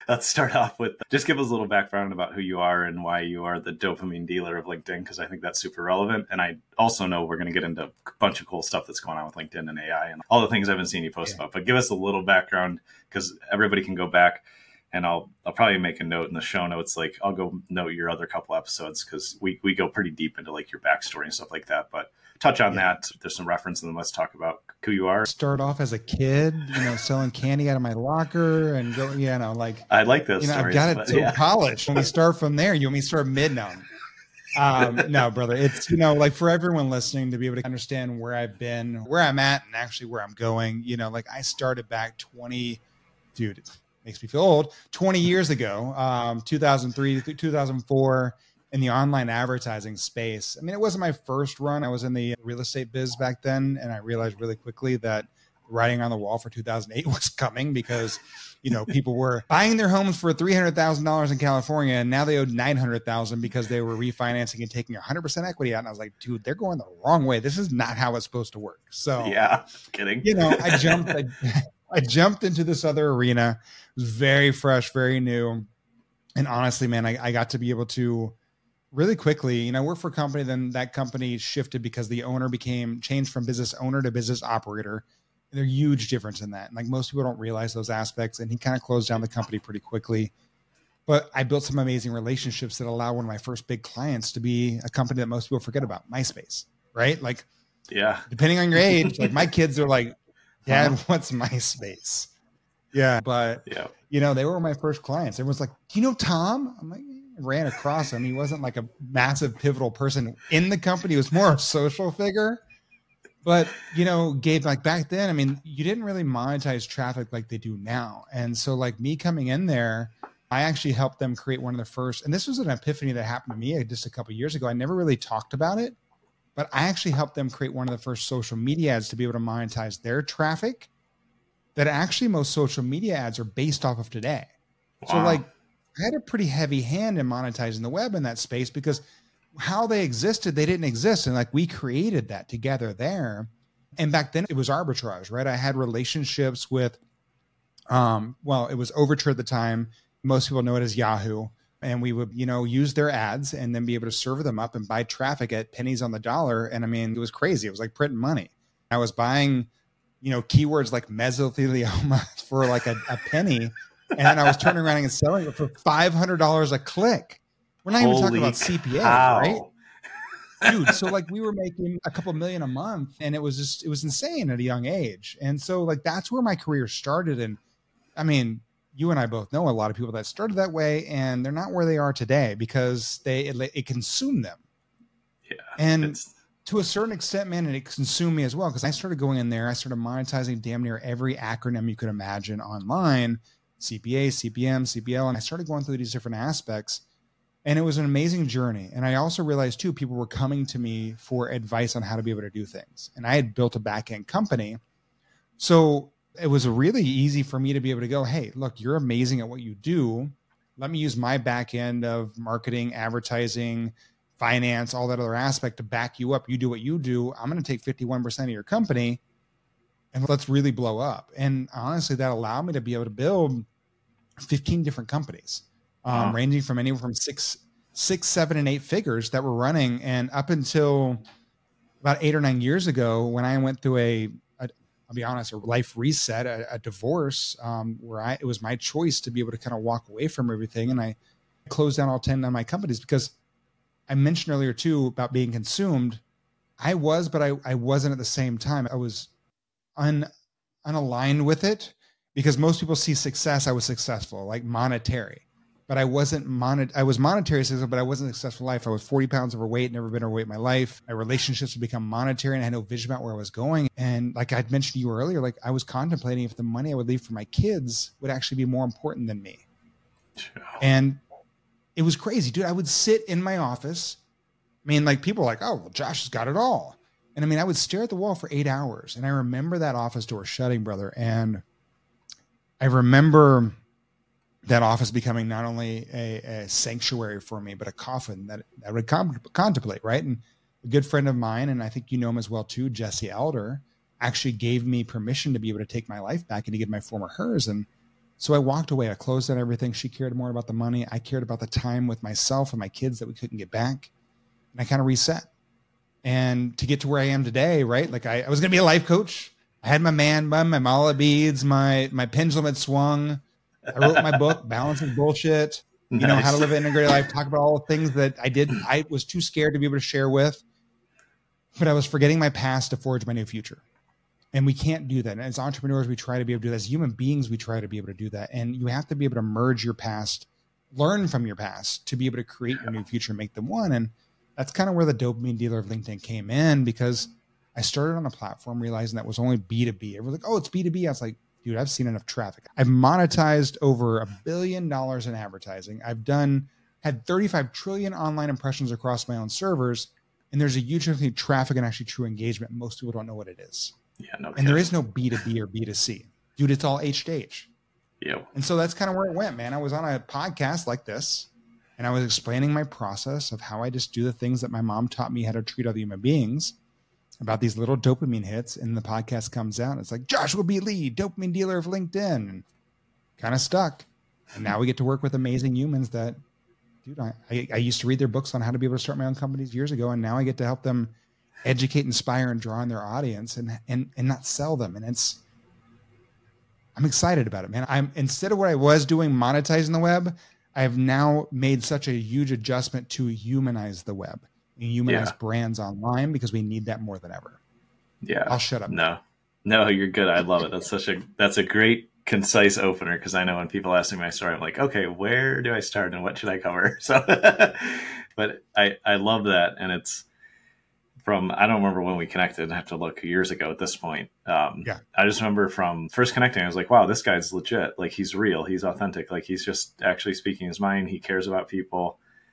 let's start off with just give us a little background about who you are and why you are the dopamine dealer of LinkedIn, because I think that's super relevant. And I also know we're going to get into a bunch of cool stuff that's going on with LinkedIn and AI and all the things I've been seeing you post about. But give us a little background, because everybody can go back, and I'll probably make a note in the show notes. Like, I'll go note your other couple episodes, because we go pretty deep into like your backstory and stuff like that. But touch on that. There's some reference, and then let's talk about who you are. Start off as a kid, selling candy out of my locker and go, like, I like those stories. I've got it so polished. When we start from there, you want me to start mid now? No, brother. It's, like for everyone listening to be able to understand where I've been, where I'm at, and actually where I'm going, like I started back 20, dude, it makes me feel old, 20 years ago, 2003, 2004. In the online advertising space. I mean, it wasn't my first run. I was in the real estate biz back then. And I realized really quickly that writing on the wall for 2008 was coming, because, people were buying their homes for $300,000 in California. And now they owed $900,000 because they were refinancing and taking 100% equity out. And I was like, dude, they're going the wrong way. This is not how it's supposed to work. So yeah, kidding. I jumped into this other arena. It was very fresh, very new. And honestly, man, I got to be able to really quickly, work for a company, then that company shifted because the owner changed from business owner to business operator. There's a huge difference in that. And like most people don't realize those aspects. And he kind of closed down the company pretty quickly. But I built some amazing relationships that allow one of my first big clients to be a company that most people forget about, MySpace, right? Like, yeah, depending on your age, like my kids are like, Dad, what's MySpace? Yeah. But, they were my first clients. Everyone's like, do you know Tom? I'm like, ran across him. He wasn't like a massive pivotal person in the company. He was more a social figure, but, gave like back then, I mean, you didn't really monetize traffic like they do now. And so like me coming in there, I actually helped them create one of the first, and this was an epiphany that happened to me just a couple of years ago. I never really talked about it, but I actually helped them create one of the first social media ads to be able to monetize their traffic that actually most social media ads are based off of today. Wow. So like, I had a pretty heavy hand in monetizing the web in that space, because how they existed, they didn't exist. And like we created that together there. And back then it was arbitrage, right? I had relationships with, it was Overture at the time. Most people know it as Yahoo. And we would, use their ads and then be able to serve them up and buy traffic at pennies on the dollar. And I mean, it was crazy. It was like printing money. I was buying, keywords like mesothelioma for like a penny. And then I was turning around and selling it for $500 a click. We're not even talking about CPA, right? Dude, so like we were making a couple million a month, and it was insane at a young age. And so like that's where my career started. And I mean, you and I both know a lot of people that started that way, and they're not where they are today because it consumed them. Yeah. And to a certain extent, man, and it consumed me as well, because I started going in there. I started monetizing damn near every acronym you could imagine online. CPA, CPM, CPL, and I started going through these different aspects, and it was an amazing journey. And I also realized too, people were coming to me for advice on how to be able to do things. And I had built a back-end company. So it was really easy for me to be able to go, hey, look, you're amazing at what you do. Let me use my back end of marketing, advertising, finance, all that other aspect to back you up. You do what you do. I'm going to take 51% of your company and let's really blow up. And honestly, that allowed me to be able to build 15 different companies, ranging from anywhere from six, 7, and 8 figures that were running. And up until about 8 or 9 years ago, when I went through I'll be honest, a life reset, a divorce, where it was my choice to be able to kind of walk away from everything. And I closed down all 10 of my companies, because I mentioned earlier too about being consumed. I was, but I wasn't at the same time. I was unaligned with it, because most people see success. I was successful, like monetary, but I wasn't I was monetary successful, but I wasn't successful in life. I was 40 pounds overweight, never been overweight in my life. My relationships would become monetary, and I had no vision about where I was going. And like I'd mentioned to you earlier, like I was contemplating if the money I would leave for my kids would actually be more important than me. And it was crazy, dude. I would sit in my office. I mean, like people were like, oh, well, Josh has got it all. And I mean, I would stare at the wall for 8 hours. And I remember that office door shutting, brother. And I remember that office becoming not only a sanctuary for me, but a coffin that I would contemplate, right? And a good friend of mine, and I think you know him as well too, Jesse Elder, actually gave me permission to be able to take my life back and to give my former hers. And So I walked away. I closed on everything. She cared more about the money. I cared about the time with myself and my kids that we couldn't get back. And I kind of reset. And to get to where I am today, right? Like I was going to be a life coach. I had my man bun, my mala beads, my pendulum had swung. I wrote my book, Balancing Bullshit, you know, how to live an integrated life, talk about all the things that I did. I was too scared to be able to share with, but I was forgetting my past to forge my new future. And we can't do that. And as entrepreneurs, we try to be able to do that. As human beings, we try to be able to do that. And you have to be able to merge your past, learn from your past to be able to create your new future, make them one. And that's kind of where the Dopamine Dealer of LinkedIn came in, because I started on a platform realizing that was only B2B. Everyone's like, oh, it's B2B. I was like, dude, I've seen enough traffic. I've monetized over $1 billion in advertising. I've had 35 trillion online impressions across my own servers. And there's a huge difference between traffic and actually true engagement. Most people don't know what it is. Yeah, no. And there is no B2B or B2C. Dude, it's all H to H. Yeah. And so that's kind of where it went, man. I was on a podcast like this, and I was explaining my process of how I just do the things that my mom taught me how to treat other human beings, about these little dopamine hits. And the podcast comes out. And it's like, Joshua B. Lee, Dopamine Dealer of LinkedIn. And kind of stuck. And now we get to work with amazing humans that, dude, I used to read their books on how to be able to start my own companies years ago. And now I get to help them educate, inspire, and draw in their audience and not sell them. And I'm excited about it, man. Instead of what I was doing, monetizing the web, I have now made such a huge adjustment to humanize the web and humanize brands online, because we need that more than ever. Yeah. I'll shut up. No, you're good. I love it. That's a great, concise opener. Cause I know when people ask me my story, I'm like, okay, where do I start and what should I cover? So, but I love that. And it's, I don't remember when we connected. I have to look years ago at this point. I just remember from first connecting, I was like, wow, this guy's legit. Like, he's real. He's authentic. Like, he's just actually speaking his mind. He cares about people.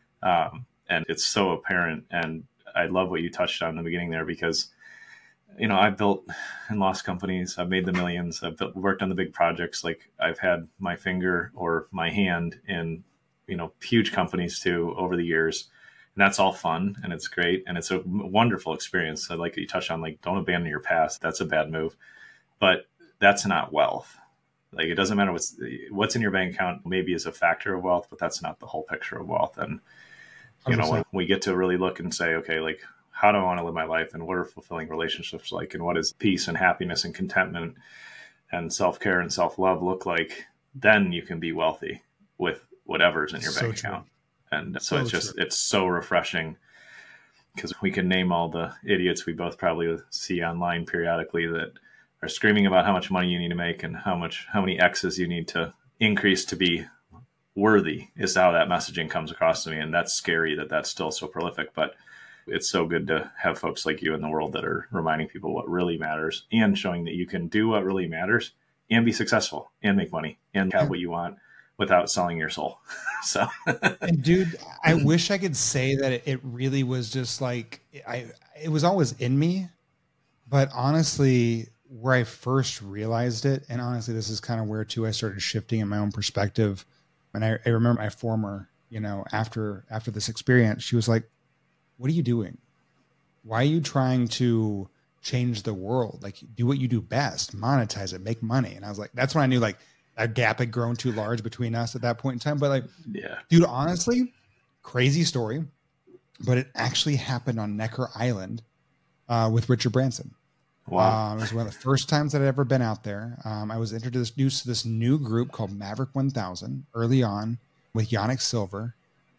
And it's so apparent. And I love what you touched on in the beginning there, because, you know, I've built and lost companies. I've made the millions. I've worked on the big projects. Like, I've had my finger or my hand in, you know, huge companies too over the years. And that's all fun and it's great. And it's a wonderful experience. I like that you touched on, like, don't abandon your past. That's a bad move, but that's not wealth. Like, it doesn't matter what's in your bank account maybe is a factor of wealth, but that's not the whole picture of wealth. And, you know, when we get to really look and say, okay, like, how do I want to live my life, and what are fulfilling relationships like, and what is peace and happiness and contentment and self-care and self-love look like, then you can be wealthy with whatever's in your bank account. And so it's so refreshing, because we can name all the idiots we both probably see online periodically that are screaming about how much money you need to make and how many X's you need to increase to be worthy, is how that messaging comes across to me. And that's scary that that's still so prolific, but it's so good to have folks like you in the world that are reminding people what really matters and showing that you can do what really matters and be successful and make money and have what you want without selling your soul. So, and dude, I wish I could say that it really was just like, it was always in me, but honestly, where I first realized it, and honestly, this is kind of where too I started shifting in my own perspective. And I remember my former, you know, after this experience, she was like, what are you doing? Why are you trying to change the world? Like, do what you do best, monetize it, make money. And I was like, that's when I knew, like, that gap had grown too large between us at that point in time. But, like, dude, honestly, crazy story, but it actually happened on Necker Island with Richard Branson. Wow. It was one of the first times that I'd ever been out there. I was introduced to this new group called Maverick 1000 early on with Yannick Silver.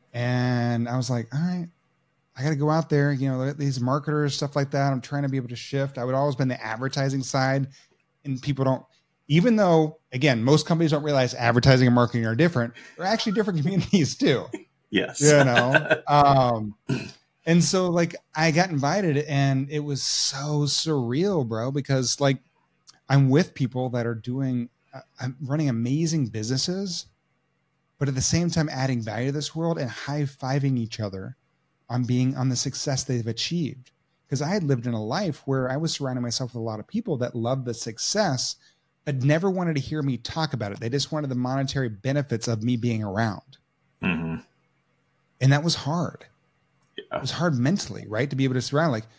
And I was like, all right, I got to go out there, you know, these marketers, stuff like that. I'm trying to be able to shift. I would always been the advertising side, and people don't, even though, again, most companies don't realize advertising and marketing are different. They're actually different communities too. Yes. You know? And so, like, I got invited, and it was so surreal, bro, because, like, I'm with people that are I'm running amazing businesses, but at the same time adding value to this world and high-fiving each other on the success they've achieved. Because I had lived in a life where I was surrounding myself with a lot of people that loved the success, but never wanted to hear me talk about it. They just wanted the monetary benefits of me being around. Mm-hmm. And that was hard. Yeah. It was hard mentally, right? To be able to surround, like,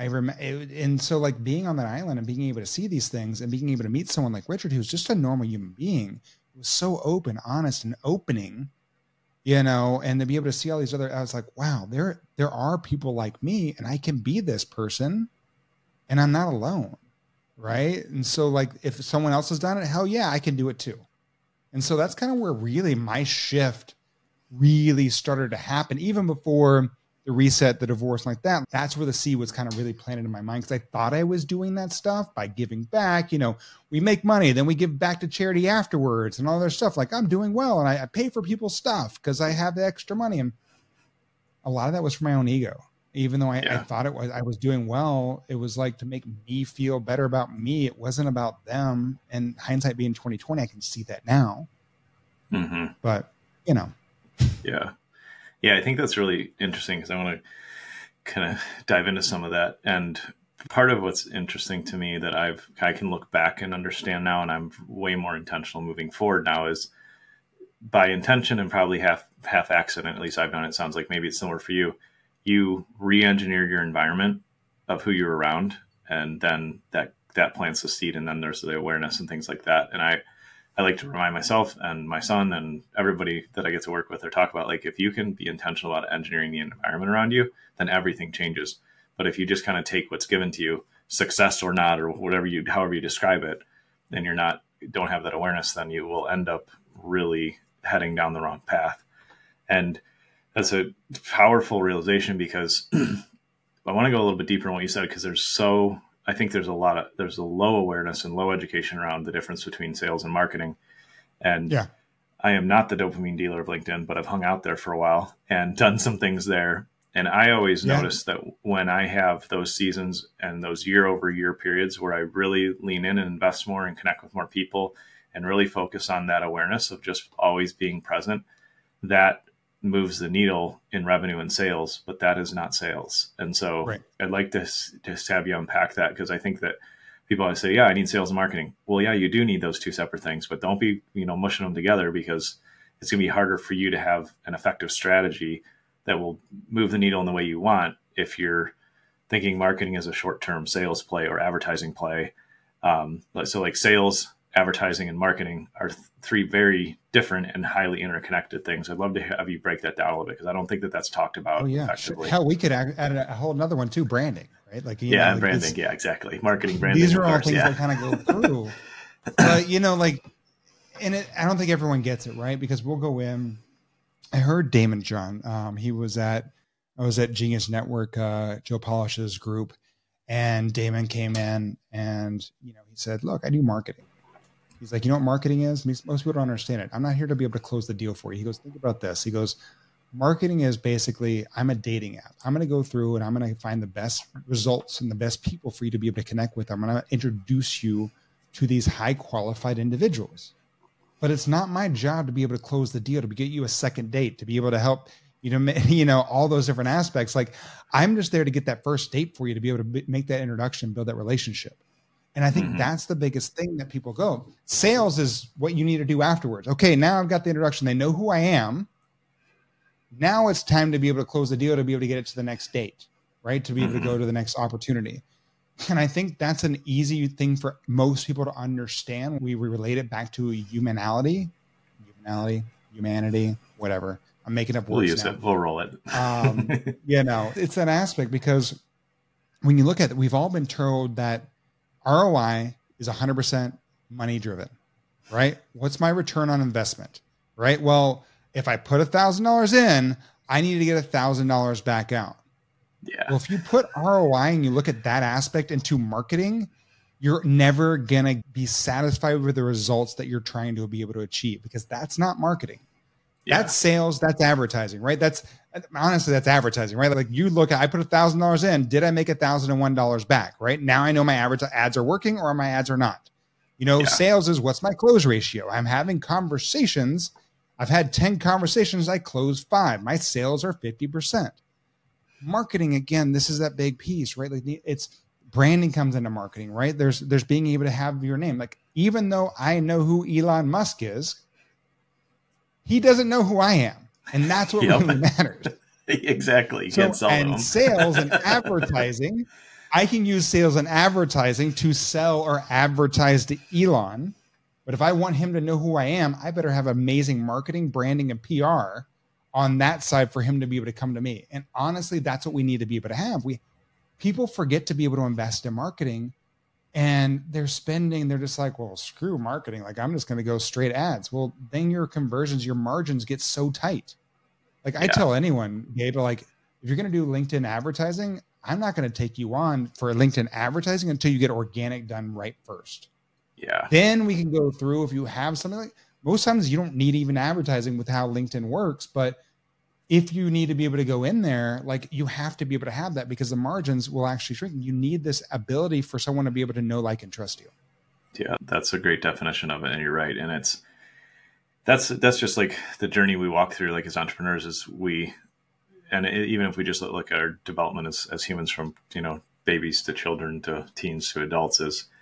and so, like, being on that island and being able to see these things and being able to meet someone like Richard, who's just a normal human being, It was so open, honest, and opening, you know, and to be able to see all these other, I was like, wow, there are people like me, and I can be this person, and I'm not alone. Right. And so like, if someone else has done it, hell yeah, I can do it too. And so that's kind of where really my shift really started to happen, even before the reset, the divorce, like that. That's where the seed was kind of really planted in my mind, because I thought I was doing that stuff by giving back. You know, we make money, then we give back to charity afterwards and all their stuff. Like, I'm doing well, and I pay for people's stuff because I have the extra money. And a lot of that was for my own ego. Even though I thought I was doing well, it was like to make me feel better about me. It wasn't about them. And hindsight being 2020, I can see that now. Mm-hmm. But, you know. Yeah. Yeah, I think that's really interesting, because I want to kind of dive into some of that. And part of what's interesting to me that I can look back and understand now, and I'm way more intentional moving forward now, is by intention and probably half accident, at least I've done it. Sounds like maybe it's similar for you. You re-engineered your environment of who you're around, and then that plants the seed, and then there's the awareness and things like that. And I like to remind myself and my son and everybody that I get to work with or talk about, like, if you can be intentional about engineering the environment around you, then everything changes. But if you just kind of take what's given to you, success or not, or however you describe it, and don't have that awareness, then you will end up really heading down the wrong path. And that's a powerful realization, because I want to go a little bit deeper in what you said, because I think there's a low awareness and low education around the difference between sales and marketing. And I am not the dopamine dealer of LinkedIn, but I've hung out there for a while and done some things there. And I always notice that when I have those seasons and those year-over-year periods where I really lean in and invest more and connect with more people and really focus on that awareness of just always being present, that moves the needle in revenue and sales, but that is not sales. And so I'd like to just have you unpack that, because I think that people always say, I need sales and marketing. Well, yeah, you do need those two separate things, but don't be, mushing them together, because it's going to be harder for you to have an effective strategy that will move the needle in the way you want if you're thinking marketing is a short-term sales play or advertising play. So like sales, advertising, and marketing are three very different and highly interconnected things. I'd love to have you break that down a little bit, because I don't think that that's talked about effectively. Hell, we could add a whole another one too, branding, right? Like, branding. Yeah, exactly. Marketing, branding. These are all things that kind of go through. But, I don't think everyone gets it, right? Because we'll go in. I heard Damon John. I was at Genius Network, Joe Polish's group, and Damon came in and, he said, look, I do marketing. He's like, you know what marketing is? Most people don't understand it. I'm not here to be able to close the deal for you. He goes, think about this. He goes, marketing is basically, I'm a dating app. I'm going to go through and I'm going to find the best results and the best people for you to be able to connect with. I'm going to introduce you to these high qualified individuals. But it's not my job to be able to close the deal, to get you a second date, to be able to help, all those different aspects. Like, I'm just there to get that first date for you, to be able to make that introduction, build that relationship. And I think that's the biggest thing that people go. Sales is what you need to do afterwards. Okay, now I've got the introduction. They know who I am. Now it's time to be able to close the deal, to be able to get it to the next date, right? To be able to go to the next opportunity. And I think that's an easy thing for most people to understand. We relate it back to humanity, whatever. I'm making up words. We'll use it. We'll roll it. It's an aspect, because when you look at it, we've all been told that ROI is 100% money driven, right? What's my return on investment, right? Well, if I put $1,000 in, I need to get $1,000 back out. Yeah. Well, if you put ROI and you look at that aspect into marketing, you're never going to be satisfied with the results that you're trying to be able to achieve, because that's not marketing. Yeah. That's sales. That's advertising, right? That's advertising, right? Like, you look at, I put $1,000 in. Did I make $1,001 back? Right now, I know my ads are working or my ads are not. Sales is, what's my close ratio? I'm having conversations. I've had 10 conversations. I closed 5. My sales are 50%. Marketing, again, this is that big piece, right? Like, it's branding comes into marketing, right? There's being able to have your name. Like, even though I know who Elon Musk is, he doesn't know who I am. And that's what really matters. Exactly. You can't sell them. And sales and advertising, I can use sales and advertising to sell or advertise to Elon. But if I want him to know who I am, I better have amazing marketing, branding, and PR on that side for him to be able to come to me. And honestly, that's what we need to be able to have. People forget to be able to invest in marketing, and they're just like, well, screw marketing. Like, I'm just going to go straight ads. Well, then your conversions, your margins get so tight. Like I tell anyone, Gabe, like, if you're going to do LinkedIn advertising, I'm not going to take you on for LinkedIn advertising until you get organic done right first. Yeah. Then we can go through, if you have something like, most times you don't need even advertising with how LinkedIn works, but if you need to be able to go in there, like, you have to be able to have that, because the margins will actually shrink. You need this ability for someone to be able to know, like, and trust you. Yeah, that's a great definition of it. And you're right. And that's just like the journey we walk through, like, as entrepreneurs, even if we just look at our development as humans, from, babies to children to teens to adults,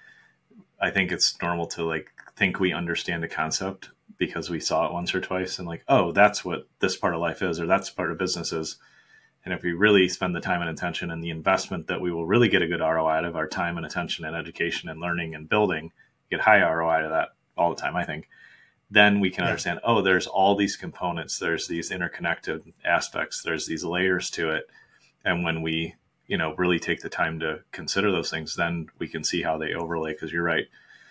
I think it's normal to, like, think we understand a concept because we saw it once or twice, and, like, oh, that's what this part of life is, or that's part of business is. And if we really spend the time and attention and the investment that we will really get a good ROI out of our time and attention and education and learning and building, get high ROI to that all the time, I think, then we can understand, oh, there's all these components, there's these interconnected aspects, there's these layers to it. And when we, really take the time to consider those things, then we can see how they overlay. Because you're right.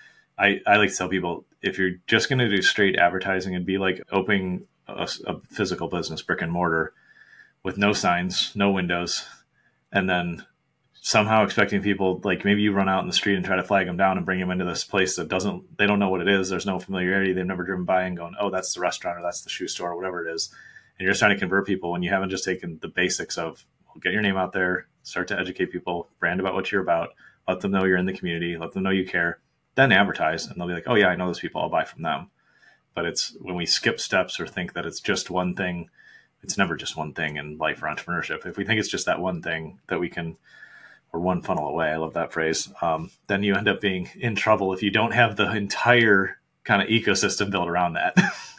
I like to tell people, if you're just going to do straight advertising and be like opening a physical business, brick and mortar, with no signs, no windows, and then somehow expecting people, like, maybe you run out in the street and try to flag them down and bring them into this place that they don't know what it is. There's no familiarity. They've never driven by and going, oh, that's the restaurant, or that's the shoe store, or whatever it is. And you're just trying to convert people when you haven't just taken the basics of, get your name out there, start to educate people, brand about what you're about, let them know you're in the community, let them know you care, then advertise. And they'll be like, oh yeah, I know those people, I'll buy from them. But it's when we skip steps or think that it's just one thing, it's never just one thing in life or entrepreneurship. If we think it's just that one thing that we can, or one funnel away, I love that phrase, then you end up being in trouble if you don't have the entire kind of ecosystem built around that.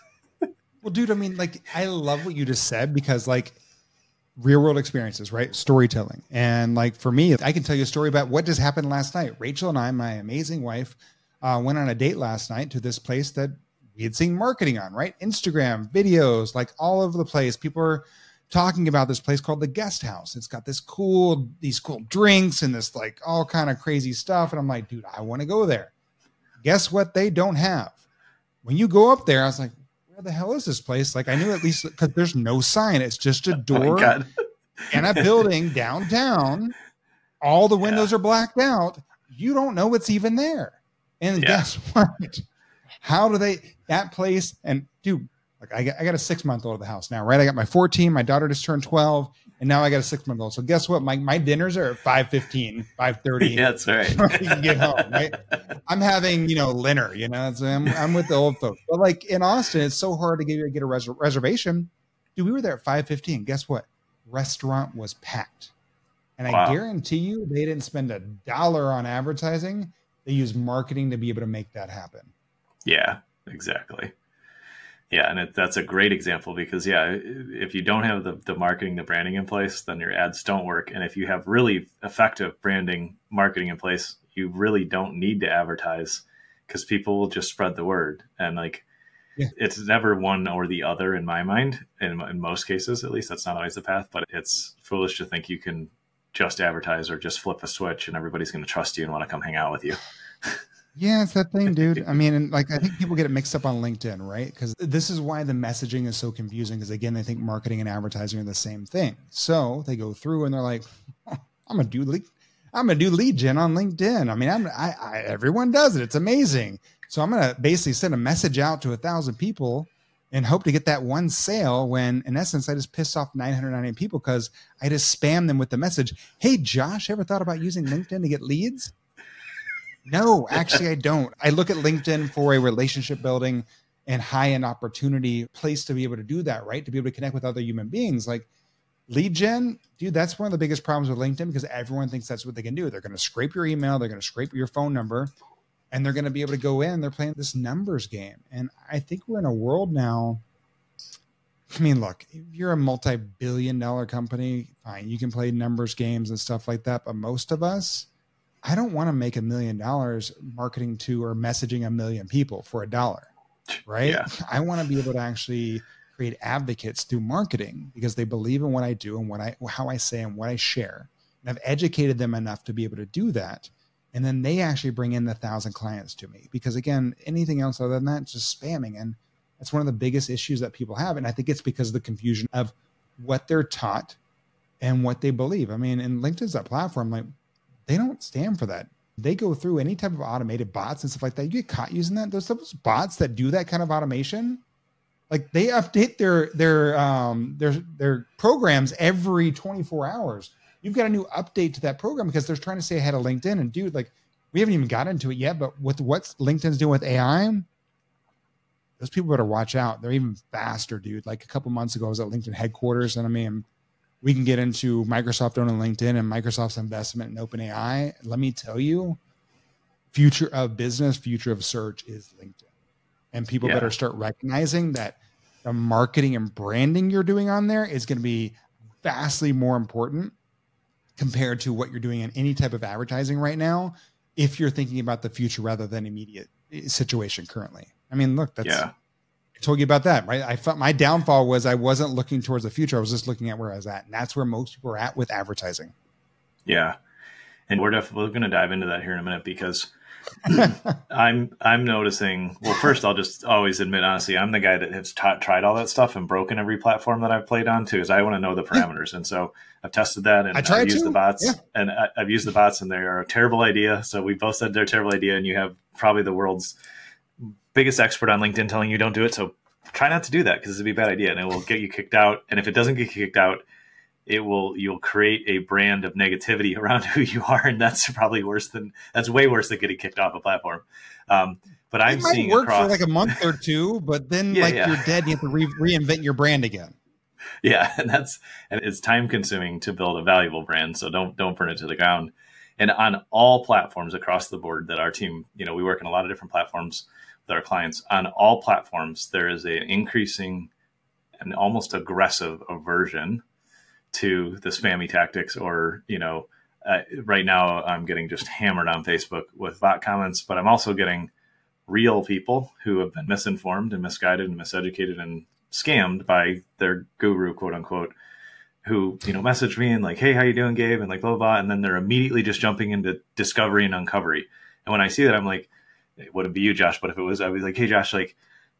Well, dude, I mean, like, I love what you just said, because, like, real world experiences, right? Storytelling. And, like, for me, I can tell you a story about what just happened last night. Rachel and I, my amazing wife, went on a date last night to this place that we had seen marketing on, right? Instagram, videos, like, all over the place. People are talking about this place called the Guest House. It's got these cool drinks and this, like, all kind of crazy stuff. And I'm like, dude, I want to go there. Guess what they don't have? When you go up there, I was like, where the hell is this place? Like, I knew, at least, because there's no sign. It's just a door and a building downtown. All the windows are blacked out. You don't know what's even there. And guess what? How do that place? And dude, like, I got a 6-month-old at the house now, right? I got my 14, my daughter just turned 12, and now I got a 6-month-old. So guess what? My dinners are at 5:15, 5:30. Yeah, that's right. You get home, right? I'm having, dinner, so I'm with the old folks. But, like, in Austin, it's so hard to get a reservation. Dude, we were there at 5:15. Guess what? Restaurant was packed. And I guarantee you they didn't spend $1 on advertising. They used marketing to be able to make that happen. Yeah, exactly. Yeah, and that's a great example, because, if you don't have the marketing, the branding in place, then your ads don't work. And if you have really effective branding, marketing in place, you really don't need to advertise, because people will just spread the word. And, like, it's never one or the other in my mind. In most cases, at least, that's not always the path. But it's foolish to think you can just advertise or just flip a switch and everybody's going to trust you and want to come hang out with you. Yeah, it's that thing, dude. I mean, and, like, I think people get it mixed up on LinkedIn, right? Because this is why the messaging is so confusing. Because, again, they think marketing and advertising are the same thing. So they go through and they're like, I'm gonna do lead gen on LinkedIn. I mean, everyone does it. It's amazing. So I'm gonna basically send a message out to 1,000 people and hope to get that one sale. When, in essence, I just pissed off 998 people because I just spammed them with the message, "Hey, Josh, ever thought about using LinkedIn to get leads?" No, actually, I don't. I look at LinkedIn for a relationship building and high-end opportunity place to be able to do that, right? To be able to connect with other human beings. Like, lead gen, dude, that's one of the biggest problems with LinkedIn, because everyone thinks that's what they can do. They're going to scrape your email, they're going to scrape your phone number, and they're going to be able to go in. They're playing this numbers game. And I think we're in a world now. I mean, look, if you're a multi-billion-dollar company, fine, you can play numbers games and stuff like that. But most of us, I don't want to make $1 million marketing to or messaging 1 million people for $1, right? Yeah. I want to be able to actually create advocates through marketing because they believe in what I do and how I say and what I share. And I've educated them enough to be able to do that. And then they actually bring in the 1,000 clients to me because again, anything else other than that, it's just spamming. And that's one of the biggest issues that people have. And I think it's because of the confusion of what they're taught and what they believe. I mean, and LinkedIn's that platform, like they don't stand for that. They go through any type of automated bots and stuff like that. You get caught using that. Those bots that do that kind of automation, like they update their programs every 24 hours. You've got a new update to that program because they're trying to stay ahead of LinkedIn. And dude, like we haven't even got into it yet, but with what's LinkedIn's doing with AI, those people better watch out. They're even faster, dude. Like a couple months ago, I was at LinkedIn headquarters, and I mean, we can get into Microsoft owning LinkedIn and Microsoft's investment in OpenAI. Let me tell you, future of business, future of search is LinkedIn. And people better start recognizing that the marketing and branding you're doing on there is going to be vastly more important compared to what you're doing in any type of advertising right now, if you're thinking about the future rather than immediate situation currently. I mean, look, I told you about that, right? I felt my downfall was I wasn't looking towards the future. I was just looking at where I was at. And that's where most people are at with advertising. Yeah. And we're going to dive into that here in a minute because I'm noticing, well, first I'll just always admit, honestly, I'm the guy that has tried all that stuff and broken every platform that I've played on too, because I want to know the parameters. And so I've tested that and I've used the bots and I've used the bots and they are a terrible idea. So we both said they're a terrible idea. And you have probably the world's biggest expert on LinkedIn telling you don't do it. So try not to do that because it'd be a bad idea and it will get you kicked out. And if it doesn't get kicked out, you'll create a brand of negativity around who you are. And that's probably that's way worse than getting kicked off a platform. But I'm seeing it work for like a month or two, but then you're dead. You have to reinvent your brand again. Yeah. And it's time consuming to build a valuable brand. So don't burn it to the ground. And on all platforms across the board that our team, we work in a lot of different platforms with our clients. On all platforms, there is an increasing and almost aggressive aversion to the spammy tactics or, right now I'm getting just hammered on Facebook with bot comments, but I'm also getting real people who have been misinformed and misguided and miseducated and scammed by their guru, quote unquote, who, message me and like, hey, how you doing, Gabe? And like, blah, blah, blah. And then they're immediately just jumping into discovery and uncovery. And when I see that, I'm like, it wouldn't be you, Josh, but if it was, I'd be like, hey, Josh, like,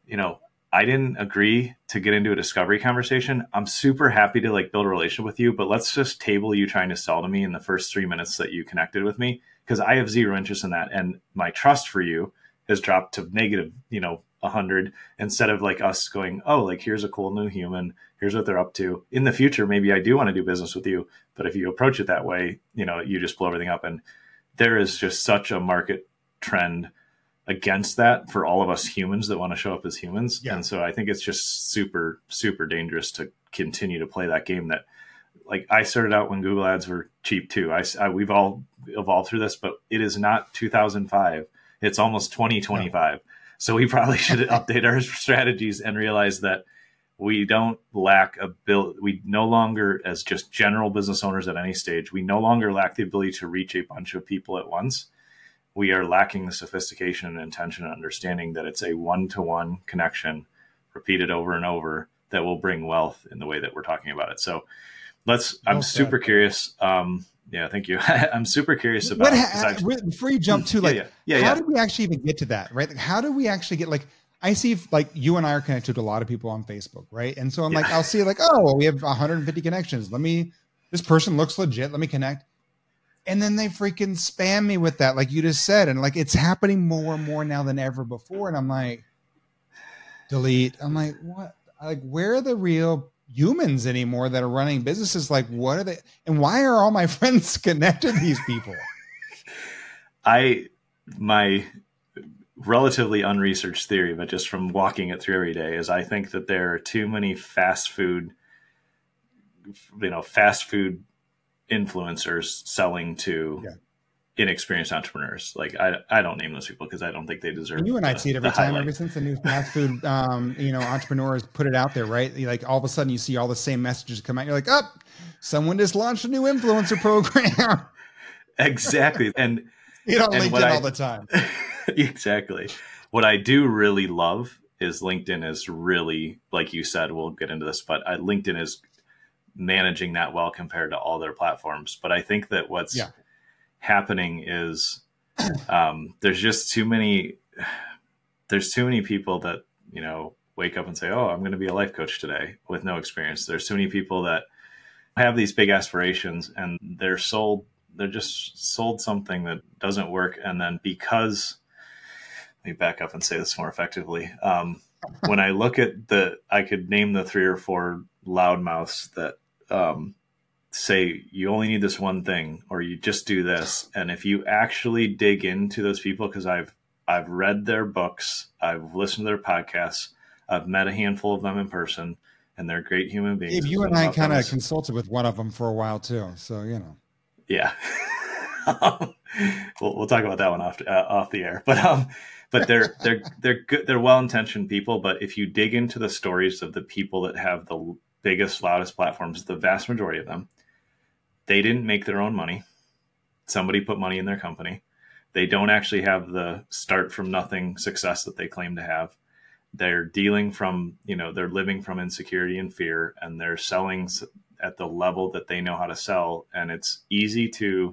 I didn't agree to get into a discovery conversation. I'm super happy to like build a relationship with you, but let's just table you trying to sell to me in the first 3 minutes that you connected with me, because I have zero interest in that. And my trust for you has dropped to negative, 100, instead of like us going, oh, like here's a cool new human. Here's what they're up to. In the future, maybe I do want to do business with you. But if you approach it that way, you just blow everything up. And there is just such a market trend against that for all of us humans that want to show up as humans. Yeah. And so I think it's just super, super dangerous to continue to play that game that, like, I started out when Google ads were cheap too. We've all evolved through this, but it is not 2005. It's almost 2025. Yeah. So we probably should update our strategies and realize that we don't lack we no longer, as just general business owners at any stage, we no longer lack the ability to reach a bunch of people at once. We are lacking the sophistication and intention and understanding that it's a one-to-one connection repeated over and over that will bring wealth in the way that we're talking about it. So I'm super curious. Yeah, thank you. I'm super curious about before you jump to how did we actually even get to that, right? Like, how do we actually get, like, I see like you and I are connected to a lot of people on Facebook, right? And so I'm like, I'll see like, oh, well, we have 150 connections. This person looks legit. Let me connect. And then they freaking spam me with that, like you just said. And like, it's happening more and more now than ever before. And I'm like, delete. I'm like, what? Like, where are the real humans anymore that are running businesses? Like, what are they? And why are all my friends connected to these people? My relatively unresearched theory, but just from walking it through every day, is I think that there are too many fast food influencers selling to inexperienced entrepreneurs. Like, I don't name those people because I don't think they deserve. And you and I see it every time, ever since the new fast food, entrepreneurs put it out there, right? Like, all of a sudden you see all the same messages come out. You're like, oh, someone just launched a new influencer program. Exactly. And you don't LinkedIn all the time. Exactly. What I do really love is LinkedIn is really, like you said, we'll get into this, but LinkedIn is managing that well compared to all their platforms. But I think that what's happening is there's just too many people that, wake up and say, oh, I'm going to be a life coach today with no experience. There's too many people that have these big aspirations and they're just sold something that doesn't work. And then let me back up and say this more effectively. When I look at I could name the 3 or 4 loudmouths that say you only need this one thing, or you just do this. And if you actually dig into those people, because I've read their books, I've listened to their podcasts, I've met a handful of them in person, and they're great human beings. Dave, you and I kind of consulted with one of them for a while too, so Yeah, we'll talk about that one off the air. But they're good. They're well-intentioned people. But if you dig into the stories of the people that have the biggest, loudest platforms, the vast majority of them, they didn't make their own money. Somebody put money in their company. They don't actually have the start from nothing success that they claim to have. They're dealing from, they're living from insecurity and fear, and they're selling at the level that they know how to sell. And it's easy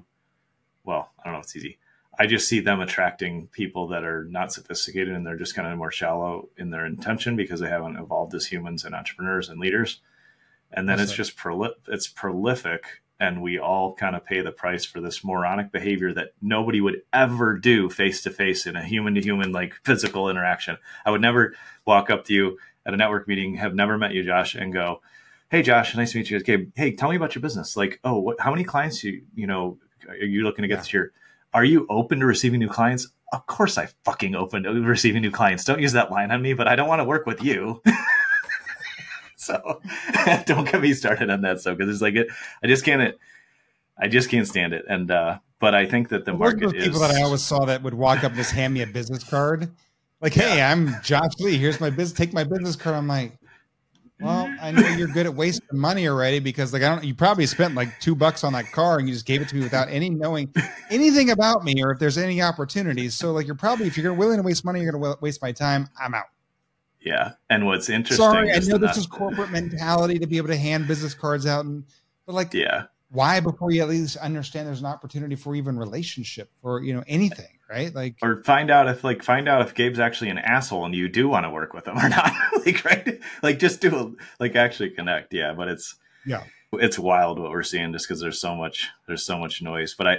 I don't know if it's easy. I just see them attracting people that are not sophisticated, and they're just kind of more shallow in their intention because they haven't evolved as humans and entrepreneurs and leaders. And then it's just it's prolific. And we all kind of pay the price for this moronic behavior that nobody would ever do face to face in a human to human, like physical interaction. I would never walk up to you at a network meeting, have never met you, Josh, and go, hey, Josh, nice to meet you. Okay, hey, tell me about your business. Like, oh, how many clients are you looking to get this year? Are you open to receiving new clients? Of course I fucking open to receiving new clients. Don't use that line on me, but I don't want to work with you. So don't get me started on that stuff, because it's like I just can't stand it. And but I think that the market is people that I always saw that would walk up and just hand me a business card, like, "Hey, I'm Josh Lee. Here's my business. Take my business card." I'm like, "Well, I know you're good at wasting money already, because you probably spent like $2 on that car and you just gave it to me without knowing anything about me or if there's any opportunities. So like if you're willing to waste money, you're going to waste my time. I'm out." Yeah. And what's interesting. Sorry, I know this is corporate mentality to be able to hand business cards out, but why, before you at least understand there's an opportunity for even relationship or anything, right? Like, or find out if Gabe's actually an asshole and you do want to work with him or not. Like, right? Like, just actually connect. Yeah. But it's wild what we're seeing, just because there's so much noise. But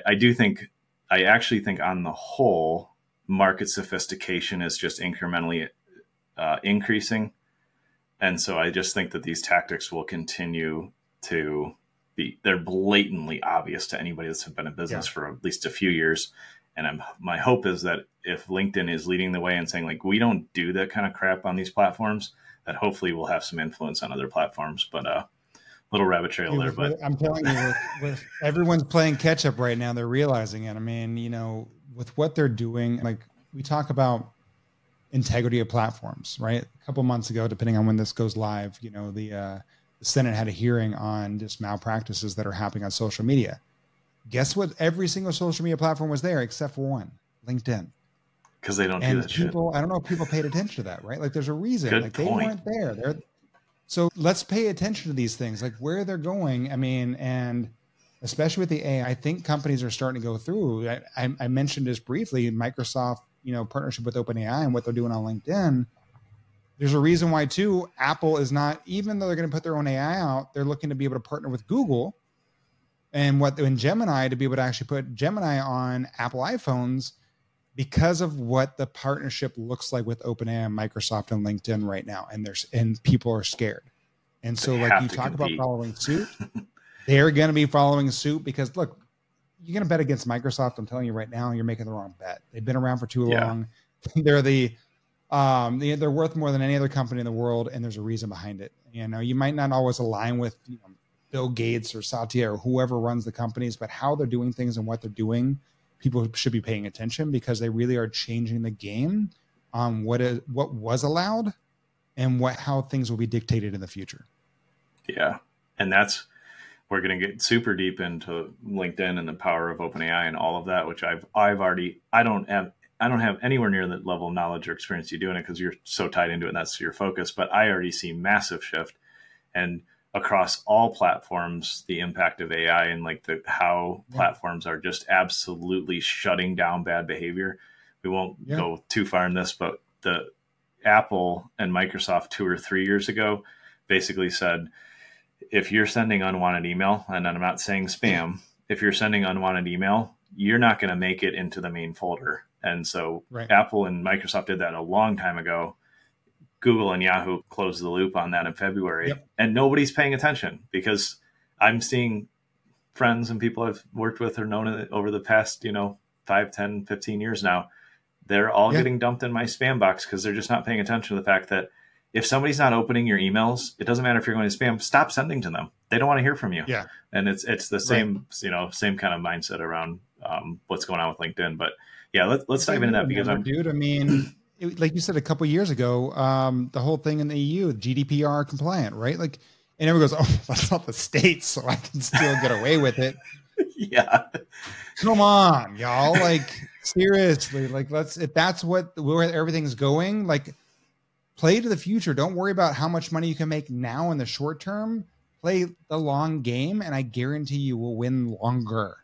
I actually think on the whole, market sophistication is just incrementally increasing. And so I just think that these tactics will continue to they're blatantly obvious to anybody that's been in business for at least a few years. And my hope is that if LinkedIn is leading the way and saying, like, we don't do that kind of crap on these platforms, that hopefully we'll have some influence on other platforms. But little rabbit trail there. But I'm telling you, with everyone's playing catch up right now, they're realizing it. I mean, with what they're doing, like, we talk about integrity of platforms, right? A couple months ago, depending on when this goes live, the Senate had a hearing on just malpractices that are happening on social media. Guess what? Every single social media platform was there except for one, LinkedIn. Because they don't do that shit. I don't know if people paid attention to that, right? Like, there's a reason. They weren't there. So let's pay attention to these things, like where they're going. I mean, and especially with the AI, I think companies are starting to go through. I mentioned this briefly, Microsoft, partnership with OpenAI and what they're doing on LinkedIn. There's a reason why too, Apple is not, even though they're going to put their own AI out, they're looking to be able to partner with Google and Gemini to be able to actually put Gemini on Apple iPhones, because of what the partnership looks like with OpenAI, Microsoft, and LinkedIn right now. And people are scared. And so, like, you talk about following suit, they're going to be following suit, because look, you're going to bet against Microsoft. I'm telling you right now, you're making the wrong bet. They've been around for too long. They're they're worth more than any other company in the world, and there's a reason behind it. You might not always align with Bill Gates or Satya or whoever runs the companies, but how they're doing things and what they're doing, people should be paying attention, because they really are changing the game on what was allowed and how things will be dictated in the future. Yeah, and we're going to get super deep into LinkedIn and the power of OpenAI and all of that, which I don't have anywhere near the level of knowledge or experience you doing it because you're so tied into it and that's your focus. But I already see massive shift, and across all platforms, the impact of AI and like how platforms are just absolutely shutting down bad behavior. We won't go too far in this, but the Apple and Microsoft 2 or 3 years ago basically said, if you're sending unwanted email, and I'm not saying spam, if you're sending unwanted email, you're not going to make it into the main folder. And so Apple and Microsoft did that a long time ago. Google and Yahoo closed the loop on that in February, and nobody's paying attention because I'm seeing friends and people I've worked with or known over the past, 5, 10, 15 years now. They're all getting dumped in my spam box because they're just not paying attention to the fact that if somebody's not opening your emails, it doesn't matter if you're going to spam, stop sending to them. They don't want to hear from you. Yeah. And it's the same, same kind of mindset around what's going on with LinkedIn. But yeah, let's dive into that because like you said, a couple of years ago, the whole thing in the EU, GDPR compliant, right? Like, and everyone goes, oh, that's not the States, so I can still get away with it. Yeah. Come on, y'all. Like, seriously, like if that's where everything's going, like, play to the future. Don't worry about how much money you can make now in the short term. Play the long game, and I guarantee you will win longer.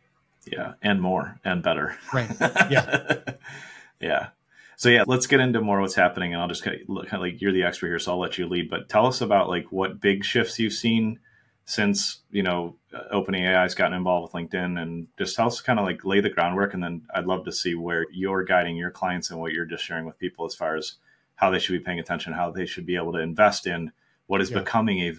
Yeah, and more and better. Right. Yeah. Yeah. So yeah, let's get into more what's happening, and I'll just kind of like you're the expert here, so I'll let you lead. But tell us about like what big shifts you've seen since OpenAI has gotten involved with LinkedIn, and just tell us kind of like lay the groundwork, and then I'd love to see where you're guiding your clients and what you're just sharing with people as far as how they should be paying attention, how they should be able to invest in what is becoming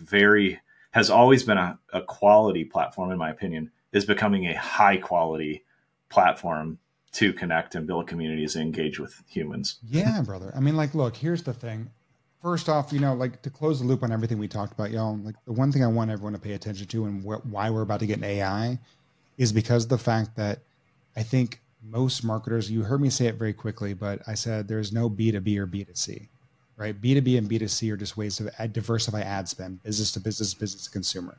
has always been a quality platform, in my opinion, is becoming a high quality platform to connect and build communities and engage with humans. Yeah, brother. I mean, like, look, here's the thing. First off, like to close the loop on everything we talked about, y'all, like the one thing I want everyone to pay attention to and why we're about to get an AI is because of the fact that I think most marketers, you heard me say it very quickly, but I said there's no B2B or B2C, right? B2B and B2C are just ways to diversify ad spend, business to business, business to consumer.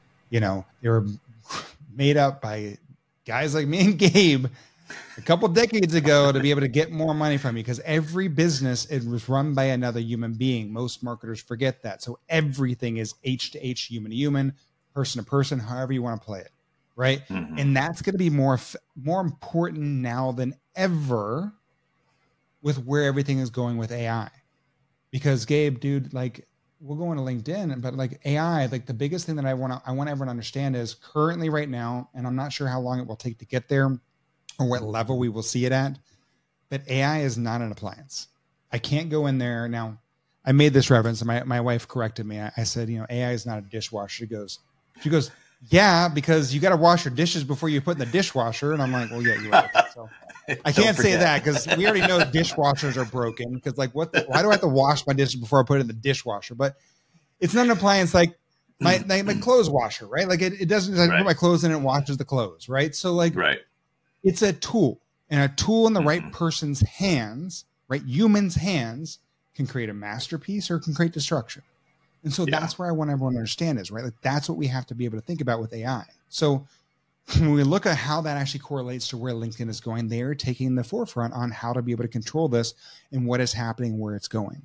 They were made up by guys like me and Gabe a couple decades ago to be able to get more money from you, because every business, it was run by another human being. Most marketers forget that. So everything is H to H, human to human, person to person, however you want to play it. Right. Mm-hmm. And that's going to be more important now than ever with where everything is going with AI. Because Gabe, dude, like we're going to LinkedIn, but like AI, like the biggest thing that I want everyone to understand is currently right now, and I'm not sure how long it will take to get there or what level we will see it at, but AI is not an appliance. I can't go in there. Now, I made this reference and my wife corrected me. I said, AI is not a dishwasher. She goes, yeah, because you got to wash your dishes before you put in the dishwasher. And I'm like, well, yeah, you're right. So I can't say that because we already know dishwashers are broken. Because like, why do I have to wash my dishes before I put it in the dishwasher? But it's not an appliance like my clothes washer, right? Like it doesn't. I put my clothes in and it washes the clothes, right? So like, it's a tool, and a tool in the right person's hands, right? Humans' hands can create a masterpiece or can create destruction. And so that's where I want everyone to understand is, right? Like that's what we have to be able to think about with AI. So when we look at how that actually correlates to where LinkedIn is going, they're taking the forefront on how to be able to control this and what is happening, where it's going.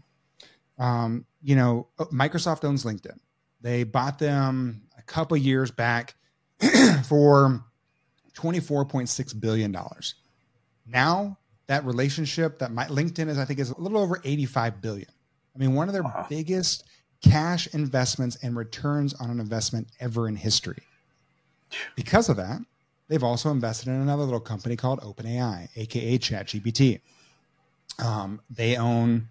Microsoft owns LinkedIn. They bought them a couple years back for $24.6 billion. Now that relationship that LinkedIn is, I think, is a little over $85 billion. I mean, one of their biggest cash investments and returns on an investment ever in history. Because of that, they've also invested in another little company called OpenAI, aka ChatGPT. They own,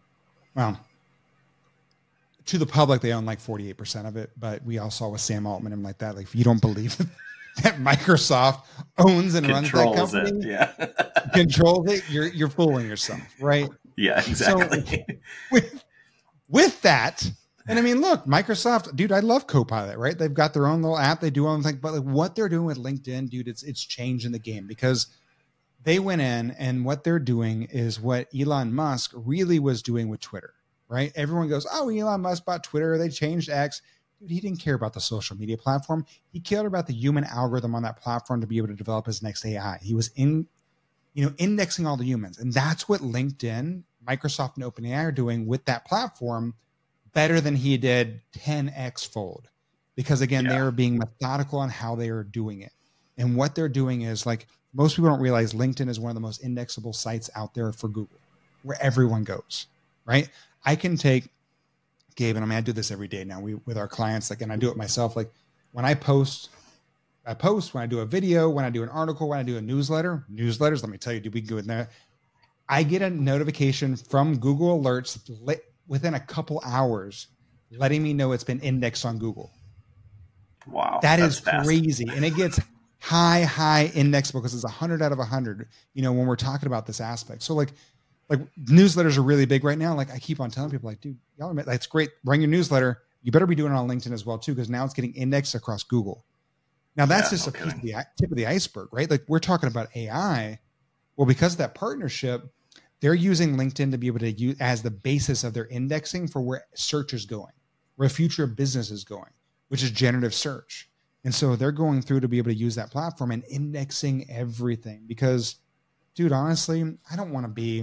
to the public, they own like 48% of it, but we all saw with Sam Altman and like that. Like, if you don't believe that Microsoft owns and controls runs that company, controls it, you're fooling yourself, right? Yeah, exactly. So with that, and I mean, look, Microsoft, dude, I love Copilot, right? They've got their own little app. They do all things, but like what they're doing with LinkedIn, dude, it's changing the game because they went in and what they're doing is what Elon Musk really was doing with Twitter, right? Everyone goes, oh, Elon Musk bought Twitter. They changed X. dude, he didn't care about the social media platform. He cared about the human algorithm on that platform to be able to develop his next AI. He was indexing all the humans. And that's what LinkedIn, Microsoft, and OpenAI are doing with that platform better than he did 10x fold. Because again, they are being methodical on how they are doing it. And what they're doing is, like, most people don't realize LinkedIn is one of the most indexable sites out there for Google, where everyone goes, right? I can take, Gabe, and I do this every day now with our clients, like, and I do it myself. Like, when I post, when I do a video, when I do an article, when I do a newsletters, let me tell you, dude, we can go in there. I get a notification from Google Alerts within a couple hours, letting me know it's been indexed on Google. Wow. That is crazy. And it gets high index because it's 100 out of 100, when we're talking about this aspect. So like newsletters are really big right now. Like, I keep on telling people, like, dude, y'all, that's great. Run your newsletter. You better be doing it on LinkedIn as well too, because now it's getting indexed across Google. Now that's just a piece of the tip of the iceberg, right? Like, we're talking about AI. Well, because of that partnership, they're using LinkedIn to be able to use as the basis of their indexing for where search is going, where future of business is going, which is generative search. And so they're going through to be able to use that platform and indexing everything because, dude, honestly, I don't want to be,